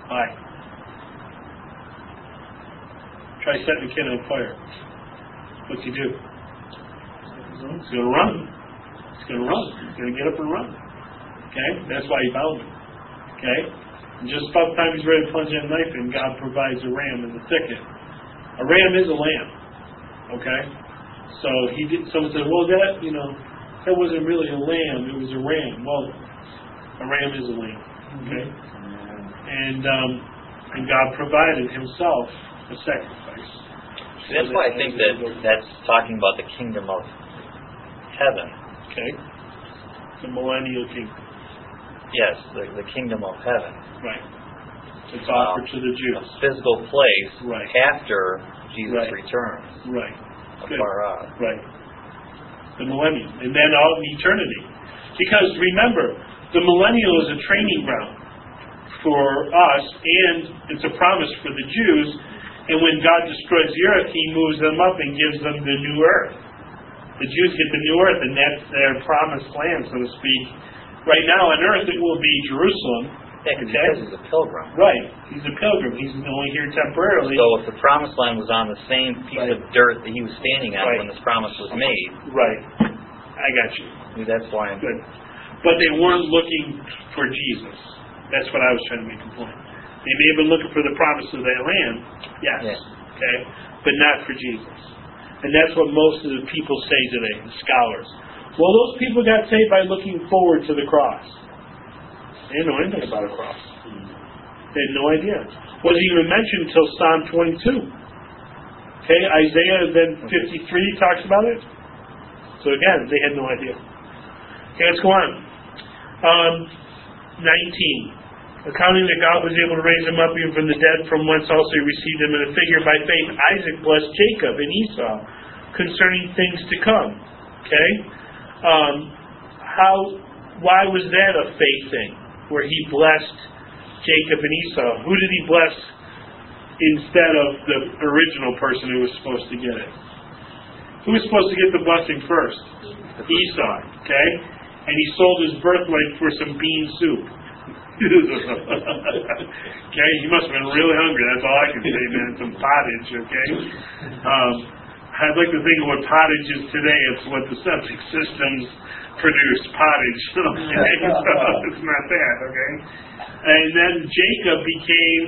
Why? Try setting a kid on fire. What's he do? He's going to run. He's going to run. He's going to get up and run. Okay? That's why he bound him. Okay? And just about the time he's ready to plunge that knife in, God provides a ram in the thicket. A ram is a lamb. Okay? So someone said, well, that wasn't really a lamb, it was a ram. Well, a ram is a lamb. Okay? And God provided himself a sacrifice. That's why I think that's talking about the kingdom of heaven. Okay? The millennial kingdom. Yes, the kingdom of heaven. Right. It's offered to the Jews. A physical place Right. after Jesus returns. Right. Good. Afar off. Right. The millennium. And then all of eternity. Because remember, the millennial is a training ground for us, and it's a promise for the Jews. And when God destroys the earth, He moves them up and gives them the new earth. The Jews get the new earth, and that's their promised land, so to speak. Right now on earth, it will be Jerusalem. Yeah, because he's a pilgrim. Right. He's a pilgrim. He's only here temporarily. So if the promised land was on the same piece of dirt that he was standing on when this promise was made. Right. I got you. That's why I'm good. But they weren't looking for Jesus. That's what I was trying to make a point. They may have been looking for the promise of that land, yes, okay, but not for Jesus. And that's what most of the people say today, the scholars. Well, those people got saved by looking forward to the cross. They didn't know anything about a cross. They had no idea. Wasn't even mentioned until Psalm 22. Okay, Isaiah then 53 talks about it. So again, they had no idea. Okay, let's go on. 19. Accounting that God was able to raise him up even from the dead, from whence also he received him in a figure. By faith, Isaac blessed Jacob and Esau concerning things to come. Okay? Why was that a faith thing? Where he blessed Jacob and Esau. Who did he bless instead of the original person who was supposed to get it? Who was supposed to get the blessing first? Esau. Okay? And he sold his birthright for some bean soup. Okay, he must have been really hungry. That's all I can say, man. Some pottage, okay? I'd like to think of what pottage is today. It's what the septic systems produce, pottage. Okay, so it's not that, okay? And then Jacob became,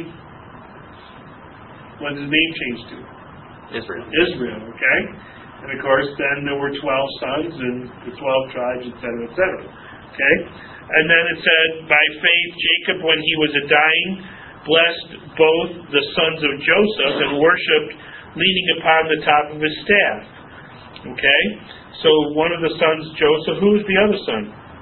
what did his name change to? Israel, okay? And of course, then there were 12 sons and the 12 tribes, etc., etc. Okay? And then it said, by faith, Jacob, when he was dying, blessed both the sons of Joseph and worshipped, leaning upon the top of his staff. Okay? So one of the sons, Joseph, who was the other son?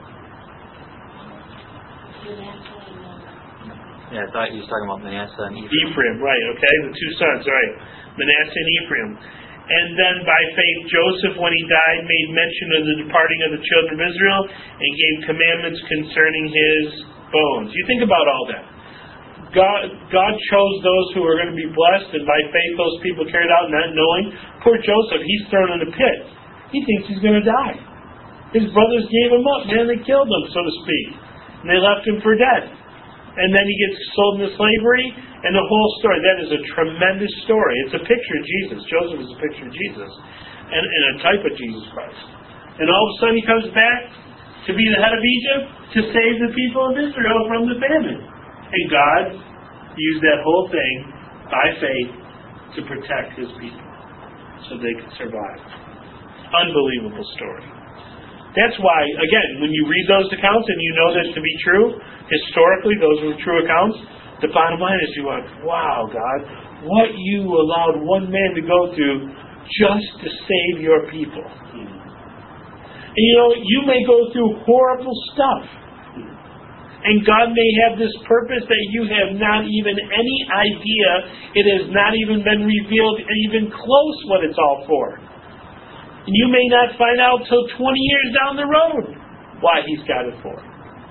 Yeah, I thought he was talking about Manasseh and Ephraim. Ephraim, right, okay? The two sons, right. Manasseh and Ephraim. And then by faith, Joseph, when he died, made mention of the departing of the children of Israel and gave commandments concerning his bones. You think about all that. God chose those who were going to be blessed, and by faith those people carried out not knowing. Poor Joseph, he's thrown in a pit. He thinks he's going to die. His brothers gave him up, man. They killed him, so to speak. And they left him for dead. And then he gets sold into slavery, and the whole story. That is a tremendous story. It's a picture of Jesus. Joseph is a picture of Jesus, and a type of Jesus Christ. And all of a sudden he comes back to be the head of Egypt to save the people of Israel from the famine. And God used that whole thing by faith to protect His people so they could survive. Unbelievable story. That's why, again, when you read those accounts and you know that to be true, historically, those were true accounts, the bottom line is you're like, wow, God, what you allowed one man to go through just to save your people. And you may go through horrible stuff. And God may have this purpose that you have not even any idea. It has not even been revealed even close what it's all for. And you may not find out till 20 years down the road why He's got it for.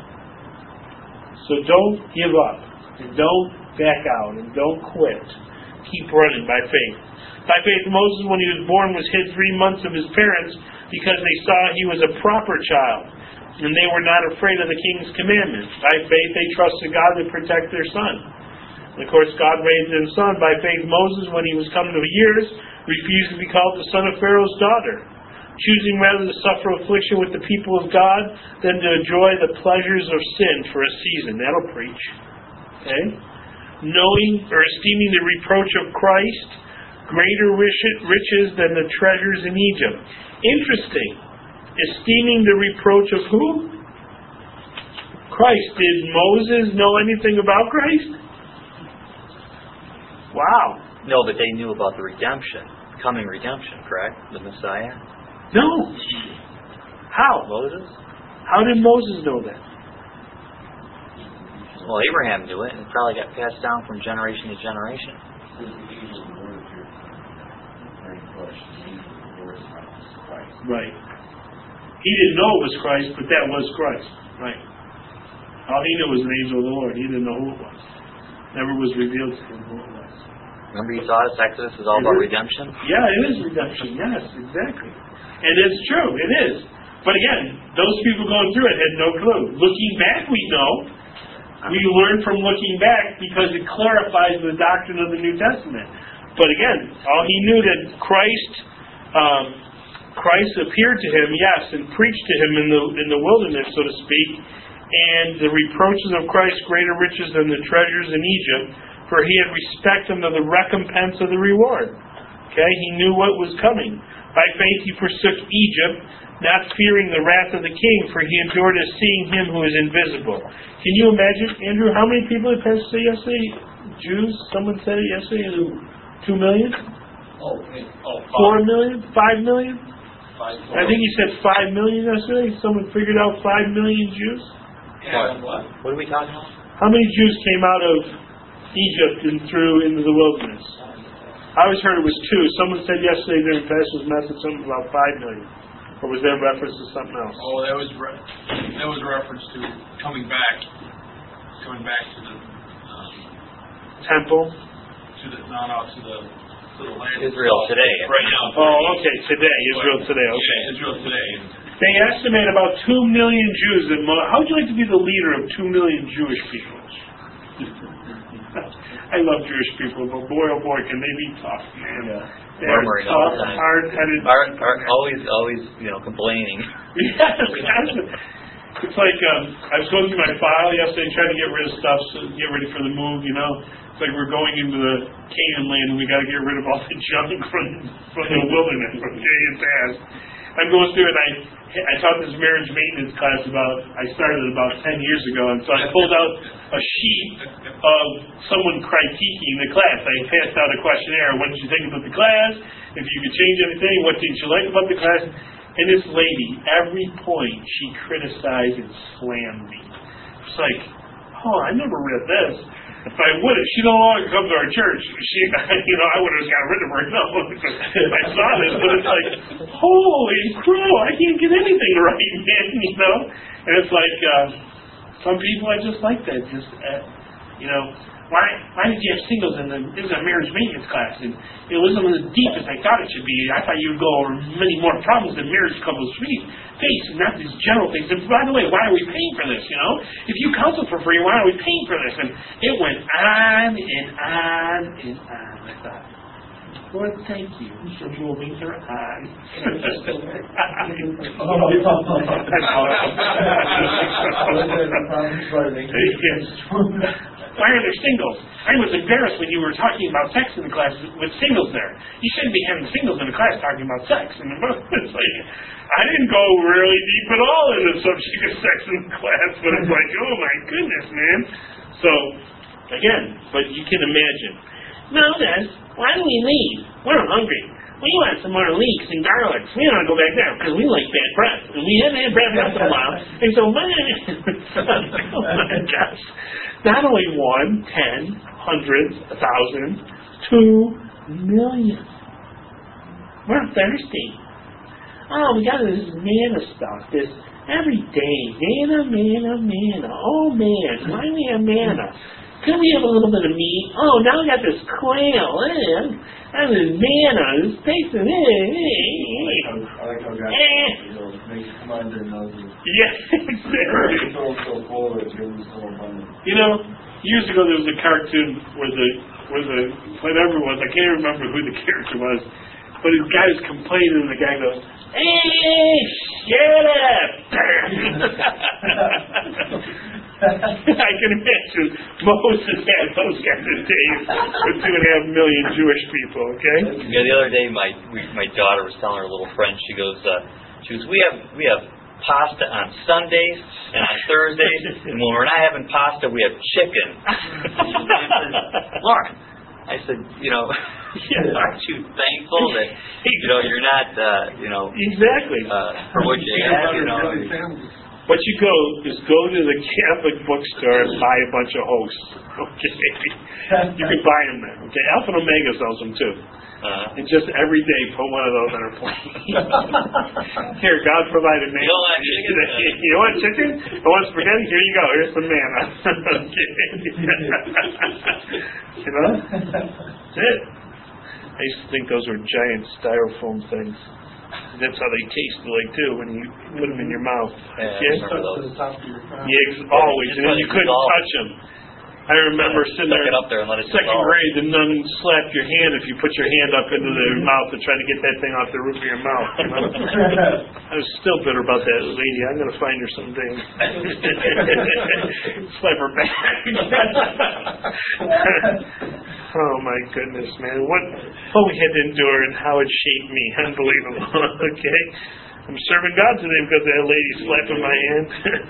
So don't give up. And don't back out. And don't quit. Keep running by faith. By faith, Moses, when he was born, was hid 3 months of his parents because they saw he was a proper child. And they were not afraid of the king's commandments. By faith, they trusted God to protect their son. And of course, God raised his son. By faith, Moses, when he was come to years, refused to be called the son of Pharaoh's daughter, choosing rather to suffer affliction with the people of God than to enjoy the pleasures of sin for a season. That'll preach. Okay? Knowing or esteeming the reproach of Christ greater riches than the treasures in Egypt. Interesting. Esteeming the reproach of who? Christ. Did Moses know anything about Christ? Wow. No, but they knew about the redemption, coming redemption, correct? The Messiah? No. How? Moses? How did Moses know that? Well, Abraham knew it, and it probably got passed down from generation to generation. Says the angel of the Lord appeared to him, wearing flesh. The angel of the Lord is Christ. Right. He didn't know it was Christ, but that was Christ. Right. All he knew was an angel of the Lord. He didn't know who it was. Never was revealed to him who it was. Remember you taught us Exodus is all about redemption? Yeah, it is redemption. Yes, exactly. And it's true. It is. But again, those people going through it had no clue. Looking back, we know. We learn from looking back because it clarifies the doctrine of the New Testament. But again, all he knew that Christ appeared to him, yes, and preached to him in the wilderness, so to speak, and the reproaches of Christ greater riches than the treasures in Egypt, for he had respect unto the recompense of the reward. Okay, he knew what was coming. By faith he forsook Egypt, not fearing the wrath of the king, for he endured as seeing him who is invisible. Can you imagine, Andrew, how many people had passed away yesterday? Jews? Someone said it yesterday. 2 million? 4 million? 5 million? I think he said 5 million yesterday. Someone figured out 5 million Jews. What are we talking about? How many Jews came out of Egypt and through into the wilderness? I always heard it was 2. Someone said yesterday during Pastor's message something about 5 million. Or was that reference to something else? Oh, that was reference to coming back to the Temple? to the land Israel today. right now. Oh, okay. Today. Israel today. Okay. Yeah, Israel today. They estimate about 2 million Jews. How would you like to be the leader of 2 million Jewish people? I love Jewish people, but boy, oh boy, can they be tough, man. Yeah. They're Murmuring all the tough, time. hard-headed. Always, complaining. Yes, it's like I was going through my file yesterday, trying to get rid of stuff, so get ready for the move. It's like we're going into the Canaan land, and we got to get rid of all the junk from the wilderness, from Gideon past. I'm going through it. I taught this marriage maintenance class I started about 10 years ago, and so I pulled out a sheet of someone critiquing the class. I passed out a questionnaire. What did you think about the class? If you could change anything, what did you like about the class? And this lady, every point, she criticized and slammed me. It's like, I never read this. If I would have, she no longer comes to our church. I would have got rid of her. No, I saw this, but it's like, holy crow, I can't get anything right, man. And it's like, some people are just like that. Just, why did you have singles in it was a marriage maintenance class, and it wasn't as deep as I thought it should be. I thought you would go over many more problems than marriage couples face, and not these general things. And by the way, why are we paying for this? If you counsel for free, why are we paying for this? And it went on and on and on. I thought, Lord, thank you for moving her on. Why are there singles? I was embarrassed when you were talking about sex in the class with singles there. You shouldn't be having singles in the class talking about sex. And it's like, I didn't go really deep at all in the subject of sex in the class, but it's like, oh my goodness, man. So, again, but you can imagine. No, Dad, why do we leave? We're hungry. We want some more leeks and garlics. We want to go back there because we like bad breath. And we haven't had breath in a while. And so, oh my gosh. Not only 1, 10, hundreds, 1,000, 2 million. We're thirsty. Oh, we got this manna stuff. This every day. Manna. Oh, man. Why do we have manna? Could we have a little bit of meat? Oh, now we got this quail. And this manna. This tastes of it. I like how God makes you come under and knows you. Yes, exactly. So full of it, so abundant. years ago there was a cartoon where the whatever it was, I can't remember who the character was, but his guy was complaining and the guy goes, "Hey, shut up!" I can imagine Moses had those kind of days with 2.5 million Jewish people. Okay. Yeah, the other day my daughter was telling her little friend. She goes, we have pasta on Sundays and on Thursdays, and when we're not having pasta, we have chicken. Lauren, I said, aren't you thankful that you're not exactly for what you have? What you go to the Catholic bookstore and buy a bunch of hosts. Okay, you can buy them there. Okay, Alpha and Omega sells them too. And just every day put one of those on our plate. Here, God provided manna. You don't want chicken? You want chicken? I want spaghetti? Here you go. Here's some manna. That's it. I used to think those were giant styrofoam things. That's how they tasted like too when you put them in your mouth. Yeah, those. Always. And then you couldn't touch them. I remember sitting there it up there and let it second dissolve. grade, the nun slapped your hand if you put your hand up into their mouth to try to get that thing off the roof of your mouth. I was still bitter about that lady. I'm going to find her someday. Slap her back. Oh my goodness, man. What we had to endure and how it shaped me. Unbelievable. Okay? I'm serving God today because that lady slapping my hand.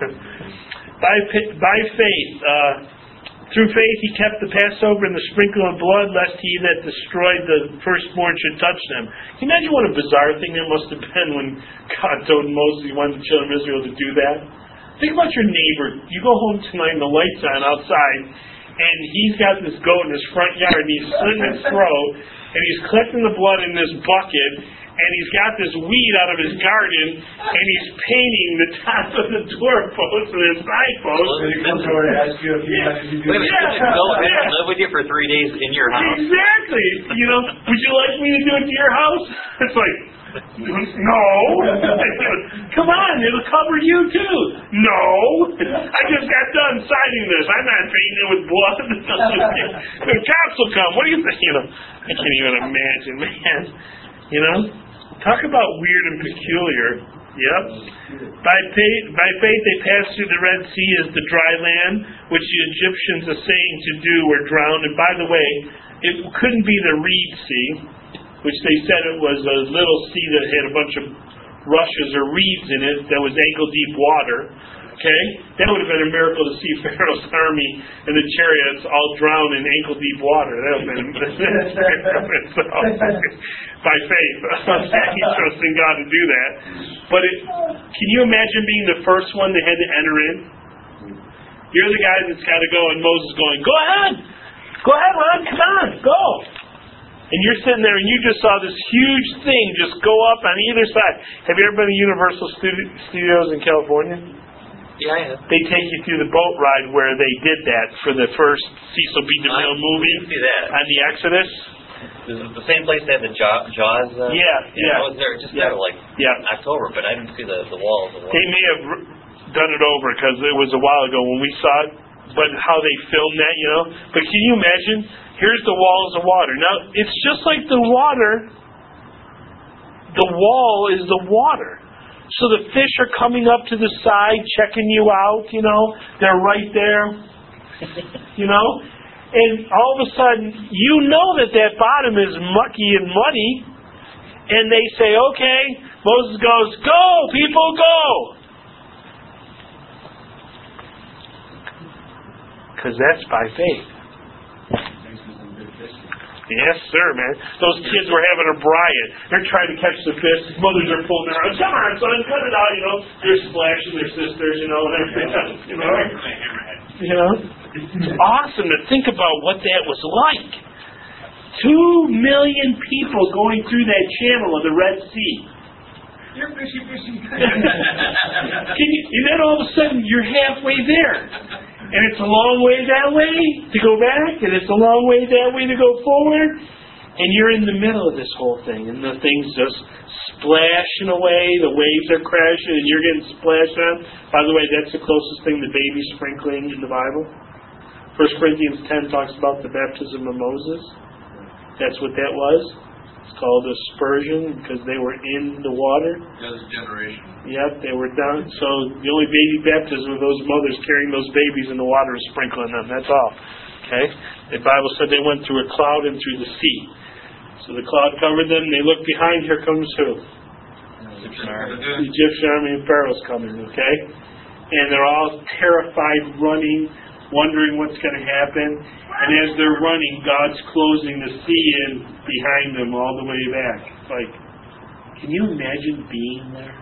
By faith, through faith he kept the Passover and the sprinkling of blood, lest he that destroyed the firstborn should touch them. Can you imagine what a bizarre thing that must have been when God told Moses he wanted the children of Israel to do that? Think about your neighbor. You go home tonight and the light's on outside, and he's got this goat in his front yard, and he's slitting its throat, and he's collecting the blood in this bucket, and he's got this weed out of his garden, and he's painting the top of the doorpost and the side post. Wait a minute, live with you for 3 days in your house. Exactly. Would you like me to do it to your house? It's like, no. Come on, it'll cover you too. No. I just got done signing this. I'm not painting it with blood. The cops will come. What do you think? I can't even imagine, man. Talk about weird and peculiar. Yep. By faith they passed through the Red Sea as the dry land, which the Egyptians assaying to do were drowned. And by the way, it couldn't be the Reed Sea, which they said it was a little sea that had a bunch of rushes or reeds in it that was ankle-deep water. Okay? That would have been a miracle to see Pharaoh's army and the chariots all drown in ankle-deep water. That would have been by faith. He's trusting God to do that. But can you imagine being the first one that had to enter in? You're the guy that's got to go, and Moses going, go ahead, Ron, come on, go. And you're sitting there and you just saw this huge thing just go up on either side. Have you ever been to Universal Studios in California? Yeah, I have. They take you through the boat ride where they did that for the first Cecil B. DeMille movie see that. on the Exodus. Is it the same place that had the Jaws? Yeah. I was there just there October, but I didn't see the walls. They may have done it over because it was a while ago when we saw it, but how they filmed that, But can you imagine? Here's the walls of water. Now, it's just like the water. The wall is the water. So the fish are coming up to the side, checking you out, They're right there, And all of a sudden, that bottom is mucky and muddy. And they say, okay. Moses goes, go, people, go. Because that's by faith. Yes, sir, man. Those kids were having a riot. They're trying to catch the fish. Mothers are pulling their arms. Come on, son, cut it out. They're splashing their sisters, and everything else. It's awesome to think about what that was like. 2 million people going through that channel of the Red Sea. You're fishy. And then all of a sudden, you're halfway there. And it's a long way that way to go back, and it's a long way that way to go forward. And you're in the middle of this whole thing, and the thing's just splashing away, the waves are crashing, and you're getting splashed on. By the way, that's the closest thing to baby sprinkling in the Bible. 1 Corinthians 10 talks about the baptism of Moses. That's what that was. It's called aspersion because they were in the water. The other generation. Yep, they were done. So the only baby baptism of those mothers carrying those babies in the water and sprinkling them. That's all. Okay? The Bible said they went through a cloud and through the sea. So the cloud covered them. They look behind. Here comes who? The Egyptian army and Pharaoh's coming. Okay? And they're all terrified, running, wondering what's going to happen. And as they're running, God's closing the sea in behind them all the way back. Like, can you imagine being there?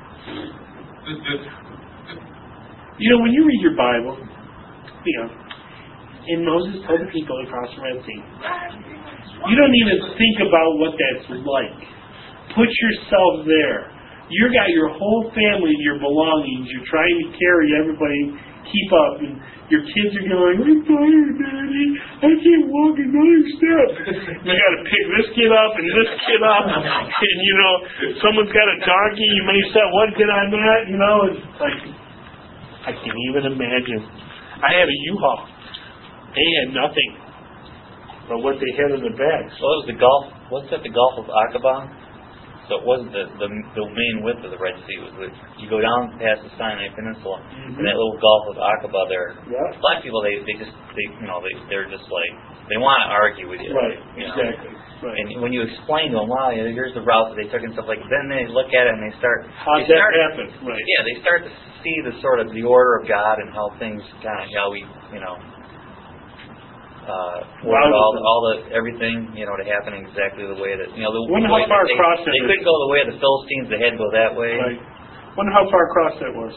You know, when you read your Bible, you know, and Moses told the people to cross the Red Sea. You don't even think about what that's like. Put yourself there. You got your whole family, your belongings. You're trying to carry everybody, keep up, and your kids are going, I'm tired, Daddy. I can't walk another step. You got to pick this kid up and this kid up, and you know, someone's got a donkey. You may set one kid on that. You know, it's like I can't even imagine. I had a U-Haul. They had nothing but what they had in the bags. So it was the Gulf. What's that? The Gulf of Aqaba. So it wasn't the main width of the Red Sea. It was you go down past the Sinai Peninsula, and that little Gulf of Aqaba there. Yeah. Black people, they're just like they want to argue with you. Right. You know? Exactly. Right. And when you explain to them, wow, here's the route that they took and stuff like, then they look at it and they start. How'd that happen? Right. Yeah, they start to see the sort of the order of God and how things kind of how we all the everything to happen exactly the way that Wonder how far across that they couldn't go the way of the Philistines. They had to go that way. Right. Wonder how far across that was.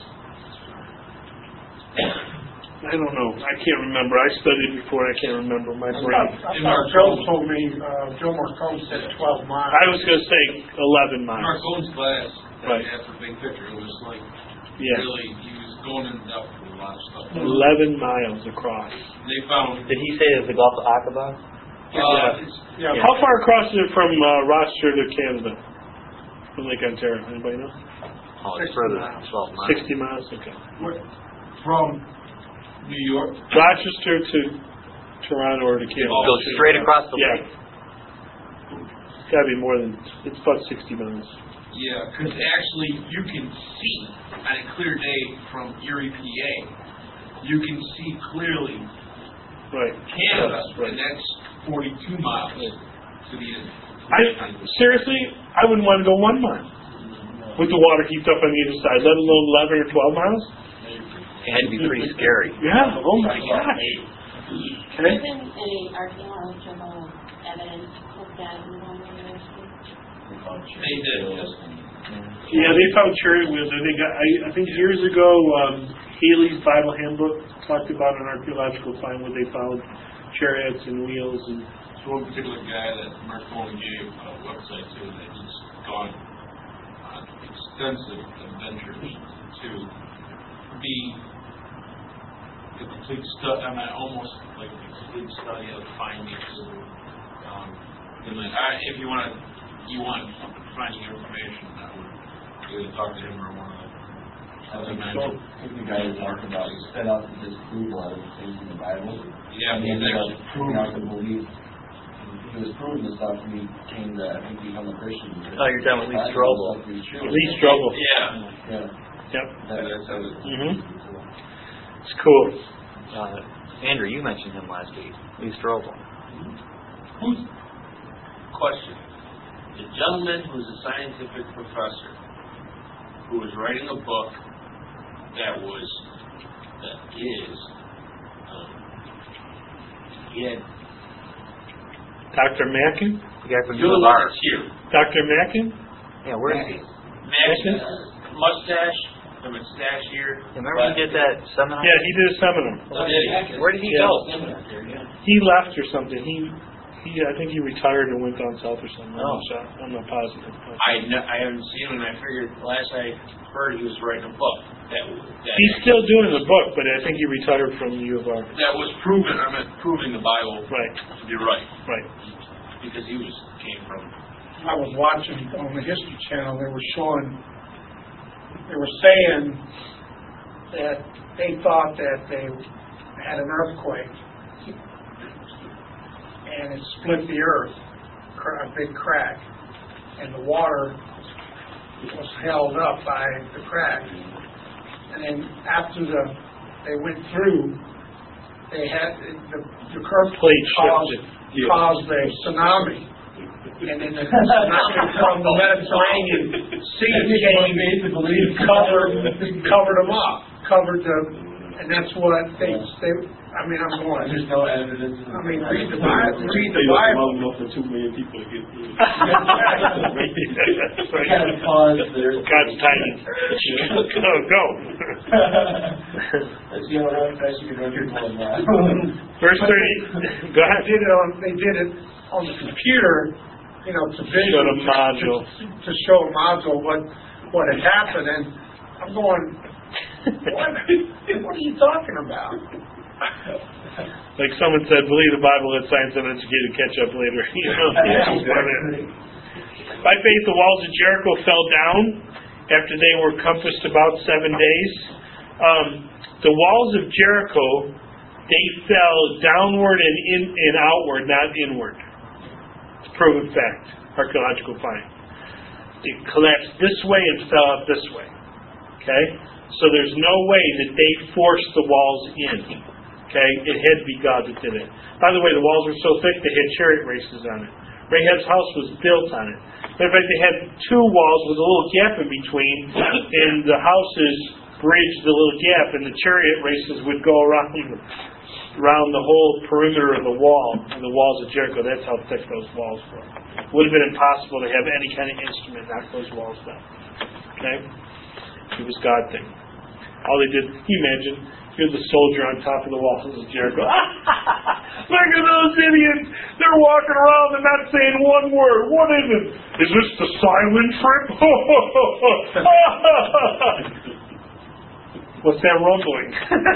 I don't know. I can't remember. I studied before. I can't remember. My brain. Joe told me, Joe Marcone said 12 miles. I was going to say 11 miles. Marcone's class, Right. after Big Picture, it was like, Yeah. really, he was going in depth with a lot of stuff. 11 miles across. They found, Did he say it was the Gulf of Aqaba? Yeah. How far across is it from Rochester to Canada? From Lake Ontario? Anybody know? Oh, it's further than 12 miles. 60 miles? Okay. From New York. Rochester to Toronto or to Canada. Go straight across the Yeah. lake. It's got to be more than, it's about 60 miles. Yeah, because actually you can see on a clear day from Erie, PA, you can see clearly Right. Canada, Right. and that's 42 miles to the end. Seriously, I wouldn't want to go 1 mile with the water heaped up on the other side, let alone 11 or 12 miles. It had to be pretty scary. Yeah, oh my gosh. Okay. Has been any archaeological evidence of that in one university? They did, yes. Yeah, they found chariot wheels. I think years ago, Haley's Bible Handbook talked about an archaeological find where they found chariots and wheels. And So one particular guy that Marcone gave a website to that he's gone on extensive adventures to be a complete study, almost like a complete study of findings. And then if you want finding information, I would either talk to him or one of the I think the guy was talking about, he set out to disprove a lot of the things in the Bible. Yeah, And he he's ended up actually proving out the belief. He was proving the stuff, and he came to, I think, become a Christian. Oh, you're talking about Lee Strobel. Lee Strobel. Yeah. Yeah. Yep. That's how it. It's cool. Andrew, you mentioned him last week. Lee Strobel. Question. The gentleman who's a scientific professor who was writing a book that is, he had Dr. Mackin? The guy from two U of R. lines here. Dr. Mackin? Yeah, where is he? Mackin, mustache, from a stash here. Remember he did that seminar? Yeah, he did a seminar. Where did he Yeah. go? He left or something. I think he retired and went down south or something. I'm not positive. But. I haven't seen him, and I figured last I heard he was writing a book. He's still doing the book, but I think he retired from the U of R. That was proven. I meant proving the Bible Right. to be right, Right. because he came from. I was watching on the History Channel, they were saying that they thought that they had an earthquake and it split the earth, a big crack, and the water was held up by the crack. And then after they went through, they had the earthquake caused a tsunami. And then the tsunami from the Mediterranean Sea came, covered them up, and that's what they. I mean, I'm going. There's no evidence. I mean, read the Bible. Read the Bible. Enough for 2 million people to get through. Kind of pause there. God's timing. Go. Let's see how fast you can run your phone now. Verse 30. Go ahead. They did it on the computer, to Showed a module. to show a module what had happened, and I'm going, what are you talking about? Like someone said, believe the Bible, let science and educated catch up later. By faith, the walls of Jericho fell down after they were compassed about 7 days. The walls of Jericho, they fell downward and outward, not inward. It's a proven fact, archaeological find. It collapsed this way and fell out this way. Okay? So there's no way that they forced the walls in. Okay? It had to be God that did it. By the way, the walls were so thick they had chariot races on it. Rahab's house was built on it. In fact, they had 2 walls with a little gap in between, and the houses bridged the little gap, and the chariot races would go around the whole perimeter of the wall, and the walls of Jericho. That's how thick those walls were. It would have been impossible to have any kind of instrument knock those walls down. Okay? It was God thing. All they did, you imagine, you're the soldier on top of the walls of Jericho. Look at those idiots! They're walking around and not saying one word. What is it? Is this the silent trip? What's that rumbling?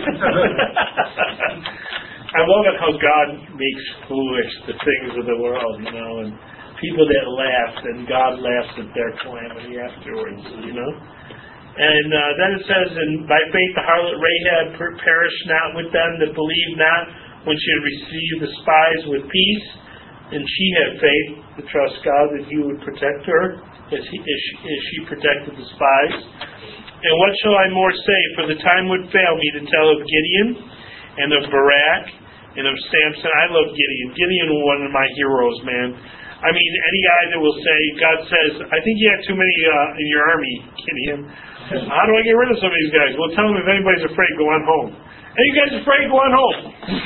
I love it how God makes foolish the things of the world, and people that laugh, and God laughs at their calamity afterwards, And then it says, and by faith the harlot Rahab perished not with them that believed not when she had received the spies with peace. And she had faith to trust God that He would protect her as she protected the spies. And what shall I more say? For the time would fail me to tell of Gideon and of Barak and of Samson. I love Gideon. Gideon was one of my heroes, man. I mean, any guy that will say, God says, I think you have too many in your army, Gideon. How do I get rid of some of these guys? Well, tell them if anybody's afraid, go on home. Are you guys afraid? Go on home.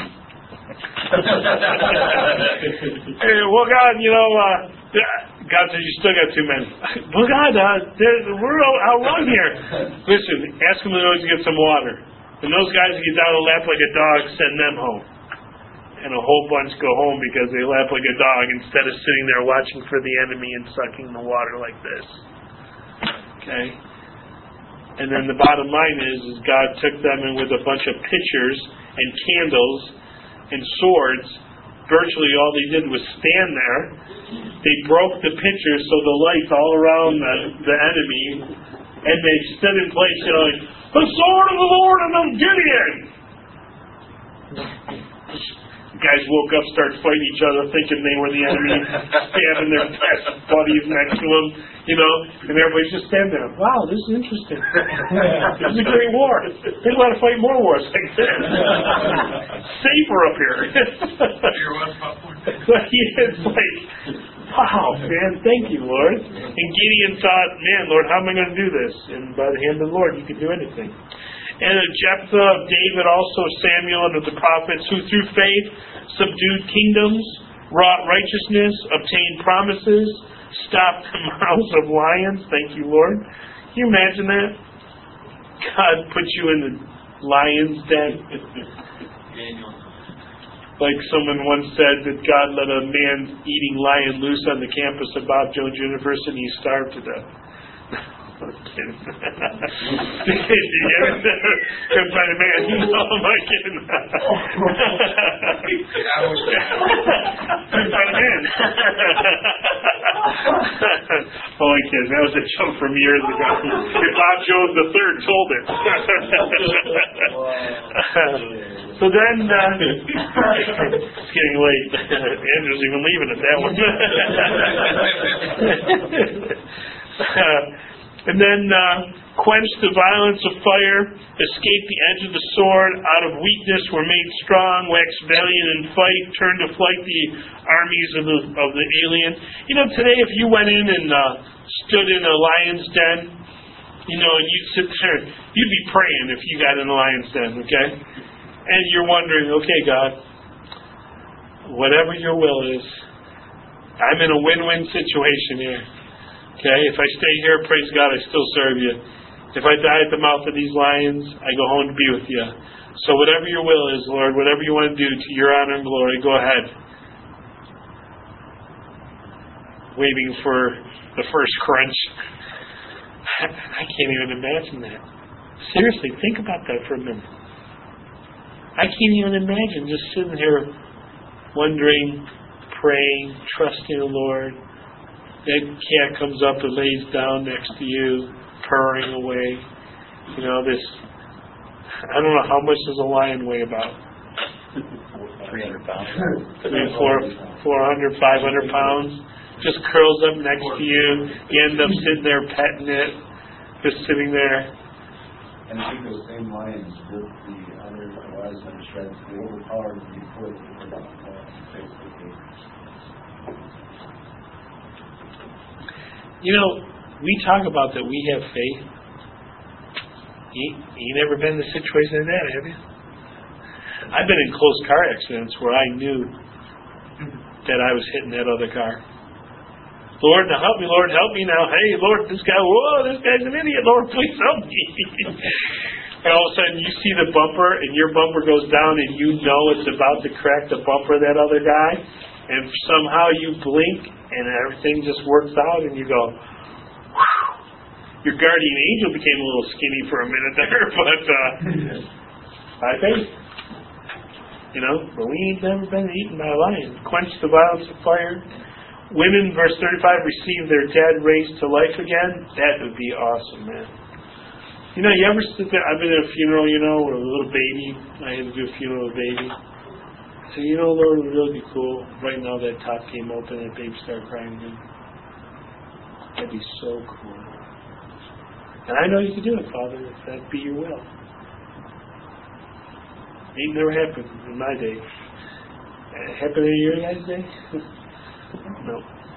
Hey, well, God, God says you still got too many. Well, God, we're outrun here. Listen, ask them to get some water. And those guys that get down and lap like a dog, send them home. And a whole bunch go home because they lap like a dog instead of sitting there watching for the enemy and sucking the water like this. Okay? And then the bottom line is God took them in with a bunch of pitchers and candles and swords. Virtually all they did was stand there. They broke the pitchers so the lights all around the enemy, and they stood in place, like, the sword of the Lord and of Gideon! Guys woke up, started fighting each other, thinking they were the enemy, stabbing their best buddies next to them, and everybody's just standing there. Wow, this is interesting. This is a great war. They want to fight more wars like this. Safer up here. It's like, wow, man, thank you, Lord. And Gideon thought, man, Lord, how am I going to do this? And by the hand of the Lord, you can do anything. And of Jephthah, of David, also Samuel, and of the prophets, who through faith subdued kingdoms, wrought righteousness, obtained promises, stopped the mouths of lions. Thank you, Lord. Can you imagine that? God put you in the lion's den. Like someone once said that God let a man eating lion loose on the campus of Bob Jones University, he starved to death. I'm kidding. Couldn't find a man. No, I'm not kidding. Couldn't find a man. Holy kids, that was a joke from years ago. Bob Jones III told it. So then, it's getting late. Andrew's even leaving at that one. And then, quench the violence of fire, escape the edge of the sword, out of weakness were made strong, wax valiant in fight, turn to flight the armies of the alien. You know, today if you went in and stood in a lion's den, you know, and you'd sit there, you'd be praying if you got in a lion's den, okay? And you're wondering, okay, God, whatever your will is, I'm in a win-win situation here. Okay, if I stay here, praise God, I still serve you. If I die at the mouth of these lions, I go home to be with you. So whatever your will is, Lord, whatever you want to do to your honor and glory, go ahead. Waiting for the first crunch. I can't even imagine that. Seriously, think about that for a minute. I can't even imagine just sitting here wondering, praying, trusting the Lord. That cat comes up and lays down next to you, purring away. You know, this, I don't know how much does a lion weigh about? 300 pounds. 400, 500 pounds. Just curls up next to you. You end up sitting there petting it, just sitting there. And I think those same lions built the other lions on the shreds. They overpowered them before they were about face to face. You know, we talk about that we have faith. You never been in a situation like that, have you? I've been in close car accidents where I knew that I was hitting that other car. Lord, now help me, Lord, help me now. Hey, Lord, this guy's an idiot. Lord, please help me. And all of a sudden you see the bumper and your bumper goes down and you know it's about to crack the bumper of that other guy. And somehow you blink and everything just works out and you go, whew. Your guardian angel became a little skinny for a minute there, but by faith. You know, but we ain't never been eaten by a lion. Quench the violence of fire. Women, verse 35, receive their dead raised to life again. That would be awesome, man. You know, you ever sit there, I've been at a funeral, you know, where a little baby, I had to do a funeral of a baby. So, you know, Lord, it would really be cool. Right now, that top came open and that baby started crying again. That'd be so cool. And I know you can do it, Father, if that be your will. Ain't never happened in my day. Happened in your guys' day? No.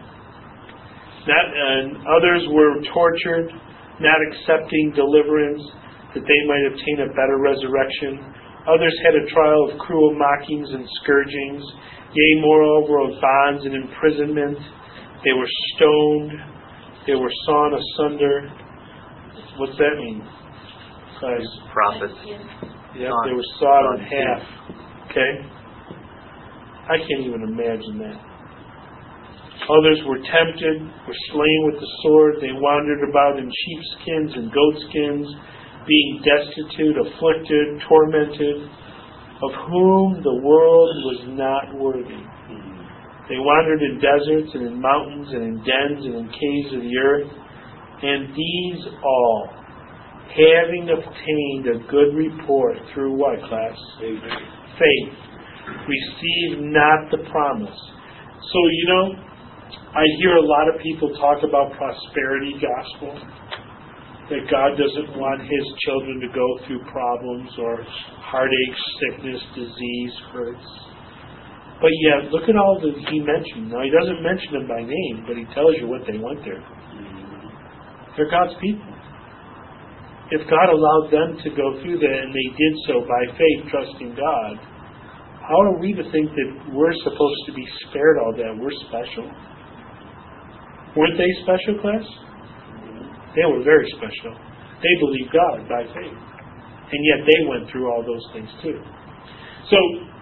And others were tortured, not accepting deliverance, that they might obtain a better resurrection. Others had a trial of cruel mockings and scourgings, yea, moreover, of bonds and imprisonment. They were stoned. They were sawn asunder. What's that mean? Prophets. Yeah, they were sawed in half. Okay? I can't even imagine that. Others were tempted, were slain with the sword. They wandered about in sheepskins and goatskins, being destitute, afflicted, tormented, of whom the world was not worthy. They wandered in deserts and in mountains and in dens and in caves of the earth. And these all, having obtained a good report through what, class? Faith. Received not the promise. So, you know, I hear a lot of people talk about prosperity gospel. That God doesn't want His children to go through problems or heartache, sickness, disease, hurts. But yet, look at all that He mentioned. Now, He doesn't mention them by name, but He tells you what they went through. They're God's people. If God allowed them to go through that and they did so by faith, trusting God, how are we to think that we're supposed to be spared all that? We're special? Weren't they special, class? They were very special. They believed God by faith. And yet they went through all those things too. So,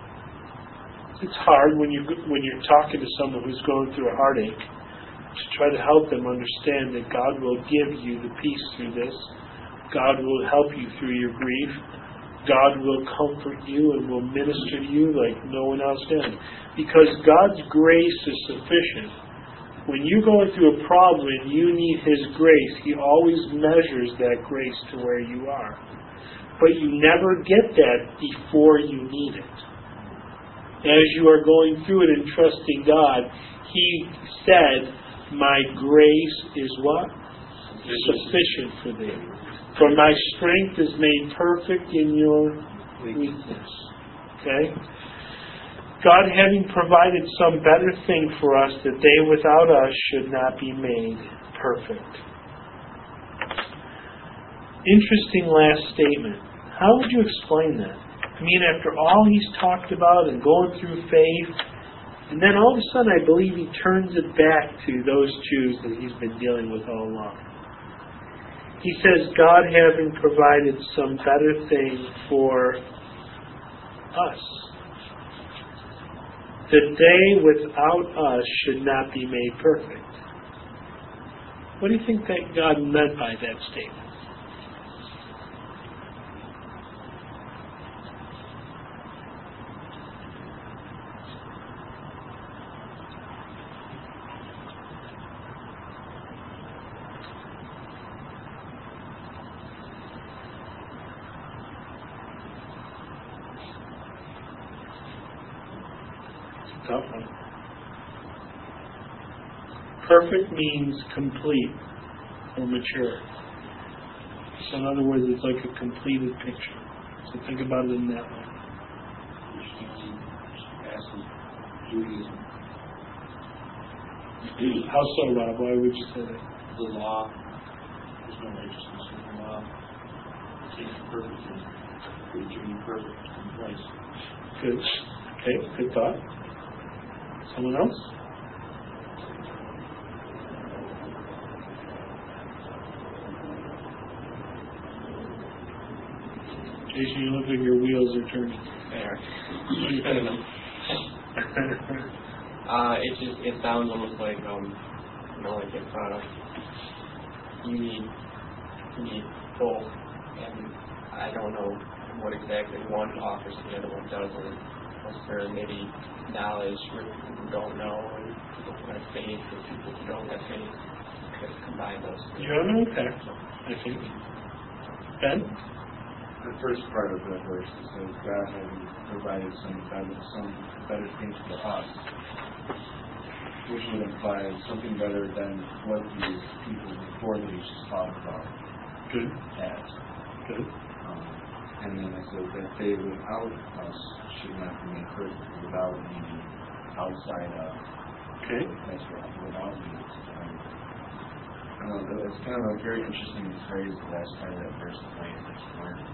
it's hard when you're talking to someone who's going through a heartache to try to help them understand that God will give you the peace through this. God will help you through your grief. God will comfort you and will minister to you like no one else can. Because God's grace is sufficient. When you're going through a problem and you need His grace, He always measures that grace to where you are. But you never get that before you need it. As you are going through it and trusting God, He said, my grace is what? Sufficient for thee. For my strength is made perfect in your weakness. Okay? God having provided some better thing for us, that they without us should not be made perfect. Interesting last statement. How would you explain that? I mean, after all He's talked about and going through faith, and then all of a sudden I believe He turns it back to those Jews that He's been dealing with all along. He says, God having provided some better thing for us, that they without us should not be made perfect. What do you think that God meant by that statement? Tough one. Perfect means complete or mature. So in other words, it's like a completed picture. So think about it in that way. Judaism. How so, Rob? Why would you say that? The law. There's no righteousness in the law. It's perfect. It's perfect in Christ. Good. Okay, good thought. Someone else? Jason, you look like your wheels are turning. It sounds almost like like if you need both, and I don't know what exactly one offers the other one doesn't. Or maybe knowledge where people who don't know, and people who have faith, and people who don't have faith, could combine those. You don't know? Okay, I think. Ben? The first part of the verse says, God having provided some better things for us, which would imply something better than what these people before the Jesus talked about. Good. Had. Good. And then it says that they without us should not be made perfect, without meaning outside of. Okay. That's right, without meaning. I don't know, it's kind of a very interesting phrase, the last part of that verse, the way it's worded.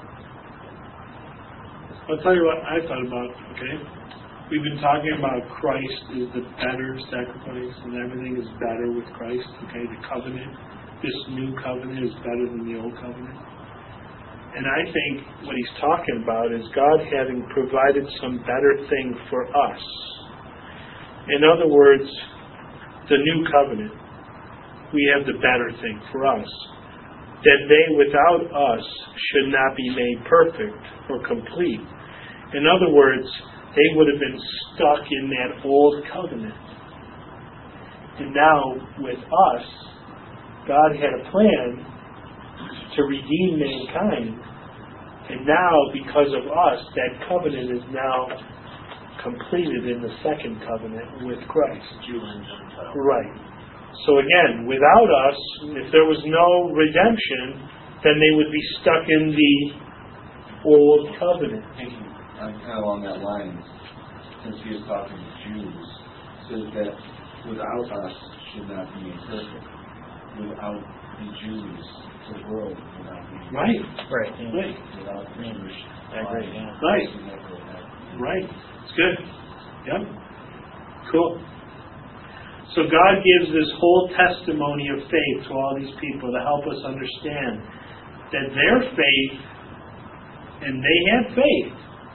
I'll tell you what I thought about, okay? We've been talking about Christ is the better sacrifice, and everything is better with Christ, okay? The covenant, this new covenant is better than the old covenant. And I think what he's talking about is God having provided some better thing for us. In other words, the new covenant, we have the better thing for us. That they without us should not be made perfect or complete. In other words, they would have been stuck in that old covenant. And now, with us, God had a plan to redeem mankind. And now, because of us, that covenant is now completed in the second covenant with Christ. Jew and Gentile. Right. So again, without us, if there was no redemption, then they would be stuck in the old covenant. Thinking kind of along that line, since he is talking to Jews, says that without us should not be made perfect. Without the Jews, the world would not be Right. Right. Right. without the Jewish. I agree, yeah. Right. Right. It's good. Yep. Cool. So God gives this whole testimony of faith to all these people to help us understand that their faith, and they had faith,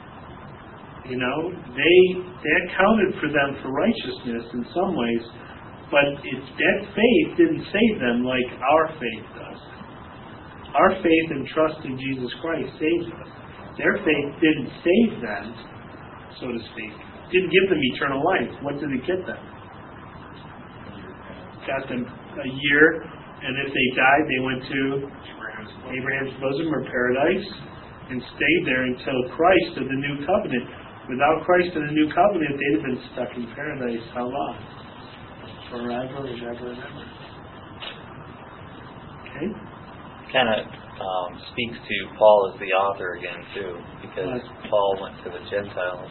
that counted for them for righteousness in some ways, but that faith didn't save them like our faith does. Our faith and trust in Jesus Christ saves us. Their faith didn't save them, so to speak. Didn't give them eternal life. What did it get them? got them a year, and if they died, they went to Abraham's bosom or paradise and stayed there until Christ of the new covenant. Without Christ of the new covenant, they'd have been stuck in paradise. How long? Forever and ever and ever. Okay? Kind of speaks to Paul as the author again, too, because Paul went to the Gentiles.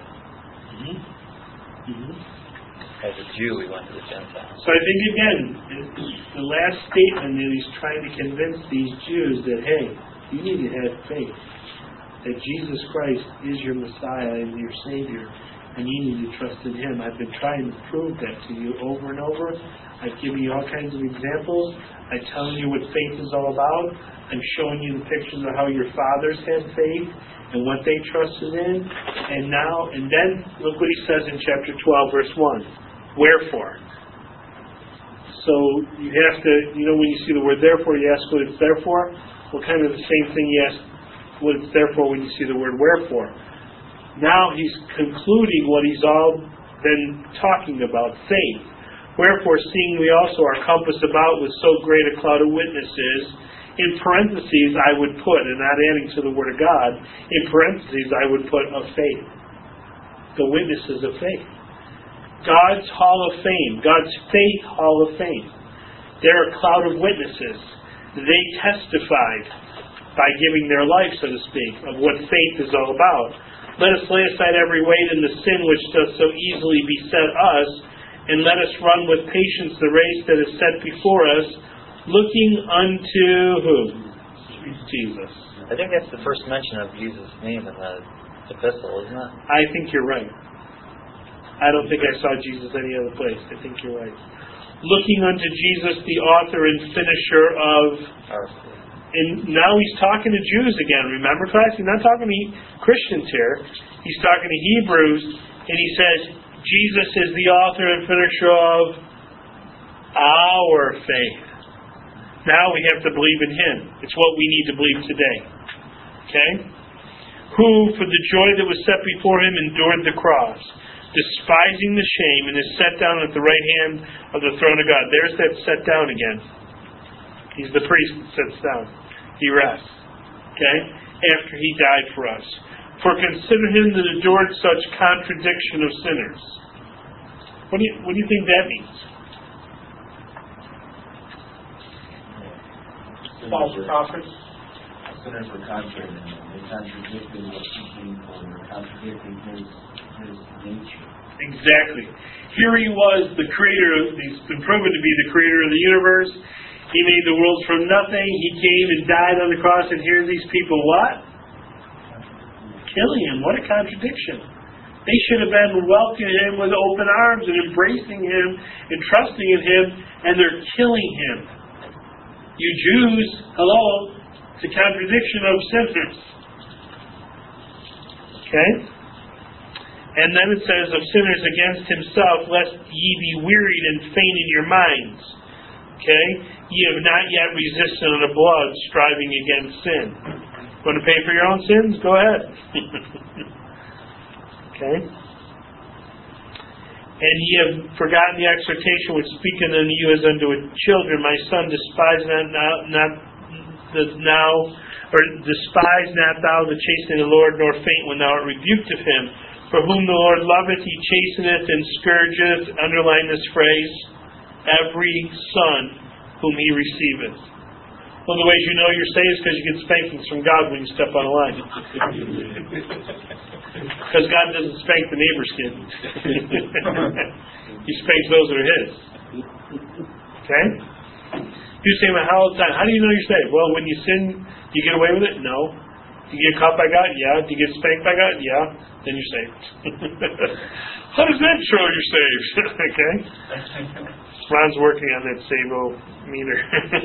As a Jew, he went to the Gentiles. So I think, again, the last statement that he's trying to convince these Jews that, hey, you need to have faith, that Jesus Christ is your Messiah and your Savior, and you need to trust in Him. I've been trying to prove that to you over and over. I've given you all kinds of examples. I'm telling you what faith is all about. I'm showing you the pictures of how your fathers had faith and what they trusted in. And then, look what he says in chapter 12, verse 1. Wherefore. So you have to, when you see the word therefore, you ask what it's there for. Well, kind of the same thing you ask what it's there for when you see the word wherefore. Now he's concluding what he's all been talking about, faith. Wherefore, seeing we also are compassed about with so great a cloud of witnesses, in parentheses I would put, and not adding to the Word of God, in parentheses I would put of faith. The witnesses of faith. God's Hall of Fame, God's Faith Hall of Fame. They're a cloud of witnesses. They testified by giving their life, so to speak, of what faith is all about. Let us lay aside every weight and the sin which does so easily beset us, and let us run with patience the race that is set before us, looking unto whom? Jesus. I think that's the first mention of Jesus' name in the epistle, isn't it? I think you're right. I don't think I saw Jesus any other place. I think you're right. Looking unto Jesus, the author and finisher of... And now he's talking to Jews again. Remember, class? He's not talking to Christians here. He's talking to Hebrews, and he says, Jesus is the author and finisher of our faith. Now we have to believe in Him. It's what we need to believe today. Okay? Who, for the joy that was set before Him, endured the cross, despising the shame, and is set down at the right hand of the throne of God. There's that set down again. He's the priest that sits down. He rests. Okay? After He died for us. For consider Him that endured such contradiction of sinners. What do you think that means? False prophets. Sinners were contrary to Him. They contradicted what He came for. They were contradicting His nature. Exactly. Here He was, the Creator. He's been proven to be the Creator of the universe. He made the world from nothing. He came and died on the cross, and here these people, what? Killing Him. What a contradiction. They should have been welcoming Him with open arms and embracing Him and trusting in Him, and they're killing Him. You Jews, hello, it's a contradiction of sinners. Okay? And then it says, of sinners against Himself, lest ye be wearied and faint in your minds. Okay? Ye have not yet resisted unto blood, striving against sin. Want to pay for your own sins? Go ahead. Okay? And ye have forgotten the exhortation which speaketh unto you as unto children. My son, despise not thou the chastening of the Lord, nor faint when thou art rebuked of Him. For whom the Lord loveth, He chasteneth and scourgeth. Underline this phrase. Every son whom He receiveth. One of the ways you know you're saved is because you get spankings from God when you step on a line. Because God doesn't spank the neighbor's kid. He spanks those that are His. Okay? You say, well, how old time? How do you know you're saved? Well, when you sin, do you get away with it? No. Do you get caught by God? Yeah. Do you get spanked by God? Yeah. Then you're saved. How does that show you're saved? Okay? Ron's working on that Sabo meter.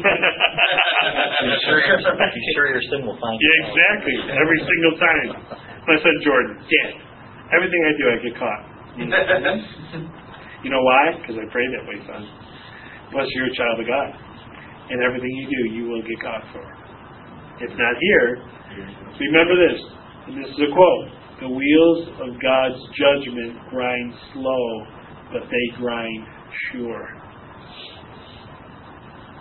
I'm sure your sin will find you. Yeah, exactly. Every single time. My son Jordan, Dad, everything I do, I get caught. You know why? Because I pray that way, son. Plus, you're a child of God. And everything you do, you will get caught for. If not here, remember this. And this is a quote. The wheels of God's judgment grind slow, but they grind sure.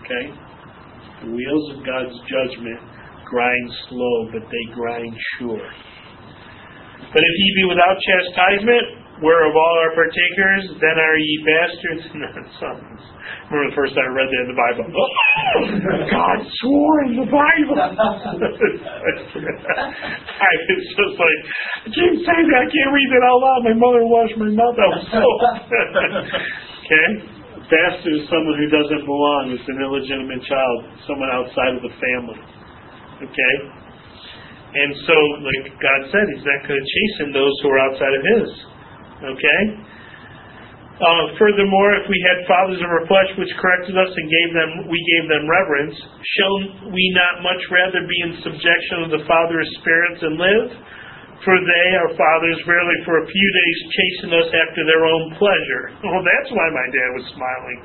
okay? The wheels of God's judgment grind slow, but they grind sure. But if ye be without chastisement, whereof all are partakers, then are ye bastards and not sons. Remember the first time I read that in the Bible? God swore in the Bible. It's just like, I can't say that, I can't read that out loud. My mother washed my mouth out. Okay? Bastard is someone who doesn't belong. It's an illegitimate child, someone outside of the family. Okay? And so, like God said, He's not going to chasten those who are outside of His. Okay? Furthermore, if we had fathers of our flesh which corrected us and we gave them reverence, shall we not much rather be in subjection of the Father of spirits and live? For they, our fathers, verily for a few days chastened us after their own pleasure. Oh, that's why my dad was smiling.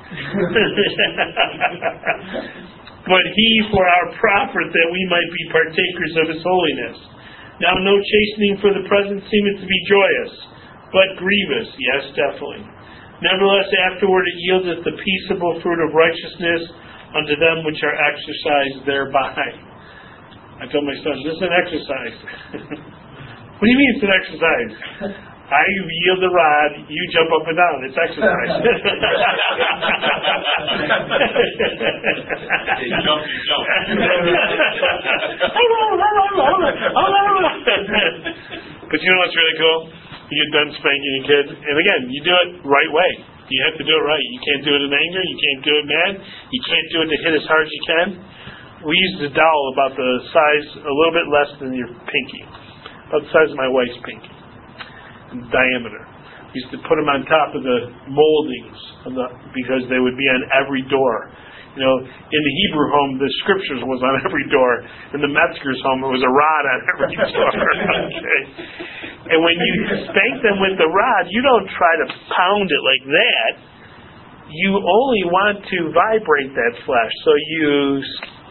But He for our profit, that we might be partakers of His holiness. Now no chastening for the present seemeth to be joyous, but grievous. Yes, definitely. Nevertheless, afterward it yieldeth the peaceable fruit of righteousness unto them which are exercised thereby. I told my son, this is an exercise. What do you mean it's an exercise? I yield the rod, you jump up and down. It's exercise. You jump. But you know what's really cool? You get done spanking your kid, and again, you do it right way. You have to do it right. You can't do it in anger. You can't do it mad. You can't do it to hit as hard as you can. We used a dowel about the size, a little bit less than your pinky, about the size of my wife's pinky in diameter. We used to put them on top of the moldings because they would be on every door. You know, in the Hebrew home, the scriptures was on every door. In the Metzger's home, it was a rod on every door. Okay. And when you spank them with the rod, you don't try to pound it like that. You only want to vibrate that flesh. So you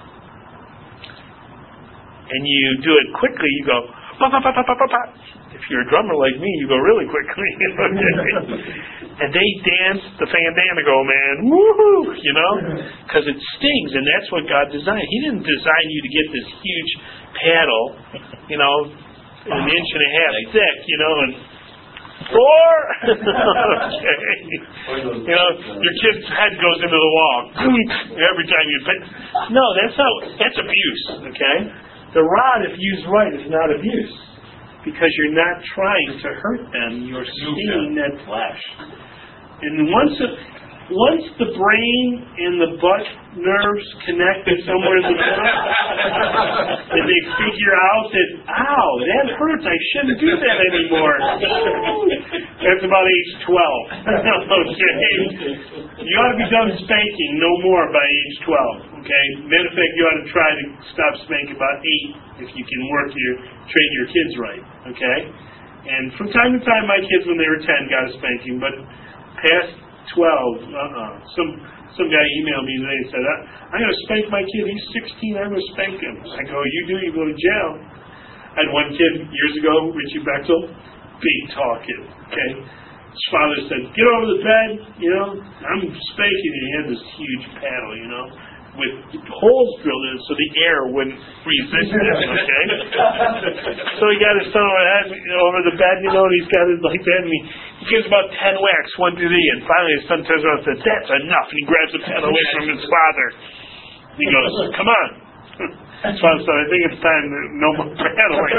do it quickly. You go, pop, pop, pop, pop, pop, pop. If you're a drummer like me, you go really quickly. Okay? And they dance the fandango, man. Woohoo! You know? Because it stings, and that's what God designed. He didn't design you to get this huge paddle, you know, an inch and a half thick, you know, and four! Okay. You know, your kid's head goes into the wall every time you pick. No, that's abuse, okay? The rod, if used right, is not abuse. Because you're not trying to hurt them, you're stinging that flesh. And once the brain and the butt nerves connect somewhere in the middle, and they figure out that, ow, that hurts, I shouldn't do that anymore. That's about age 12. Okay? You ought to be done spanking no more by age 12. Okay? Matter of fact, you ought to try to stop spanking about 8 if you can train your kids right. Okay? And from time to time, my kids, when they were 10, got a spanking, but past 12, some guy emailed me today and said, I'm going to spank my kid. He's 16, I'm going to spank him. I go, you do, you go to jail. I had one kid years ago, Richie Bechtel, big tall kid, okay? His father said, get over the bed, you know, I'm spanking. And he had this huge paddle, you know, with holes drilled in it so the air wouldn't resist it, okay? So he got his son over the bed, you know, and he's got it like that, and he gives about 10 whacks, 1 through the end. Finally his son turns around and says, that's enough, and he grabs the paddle away from his father. He goes, come on. His father said, I think it's time, no more paddling.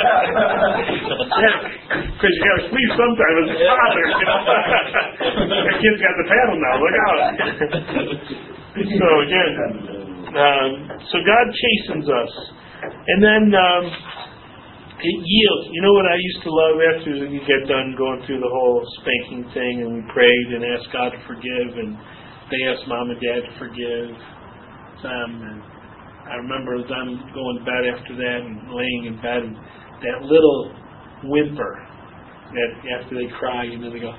Because you got to sleep sometime as a father, you know. Your kid's got the paddle now, look out. So again, so God chastens us, and then it yields. You know what I used to love after you get done going through the whole spanking thing, and we prayed and asked God to forgive, and they asked Mom and Dad to forgive them, and I remember them going to bed after that and laying in bed, and that little whimper that after they cry, you know, they go.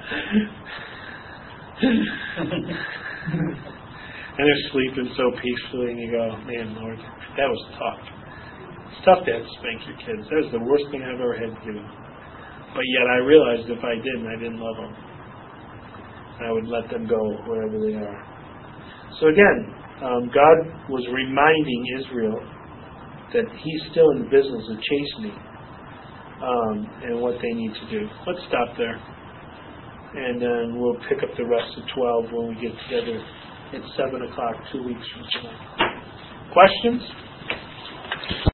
And they're sleeping so peacefully, and you go, man, Lord, that was tough. It's tough to have to spank your kids. That was the worst thing I've ever had to do. But yet I realized if I didn't love them. I would let them go wherever they are. So again, God was reminding Israel that He's still in the business of chastening and what they need to do. Let's stop there. And then we'll pick up the rest of 12 when we get together at 7 o'clock 2 weeks from tonight. Questions?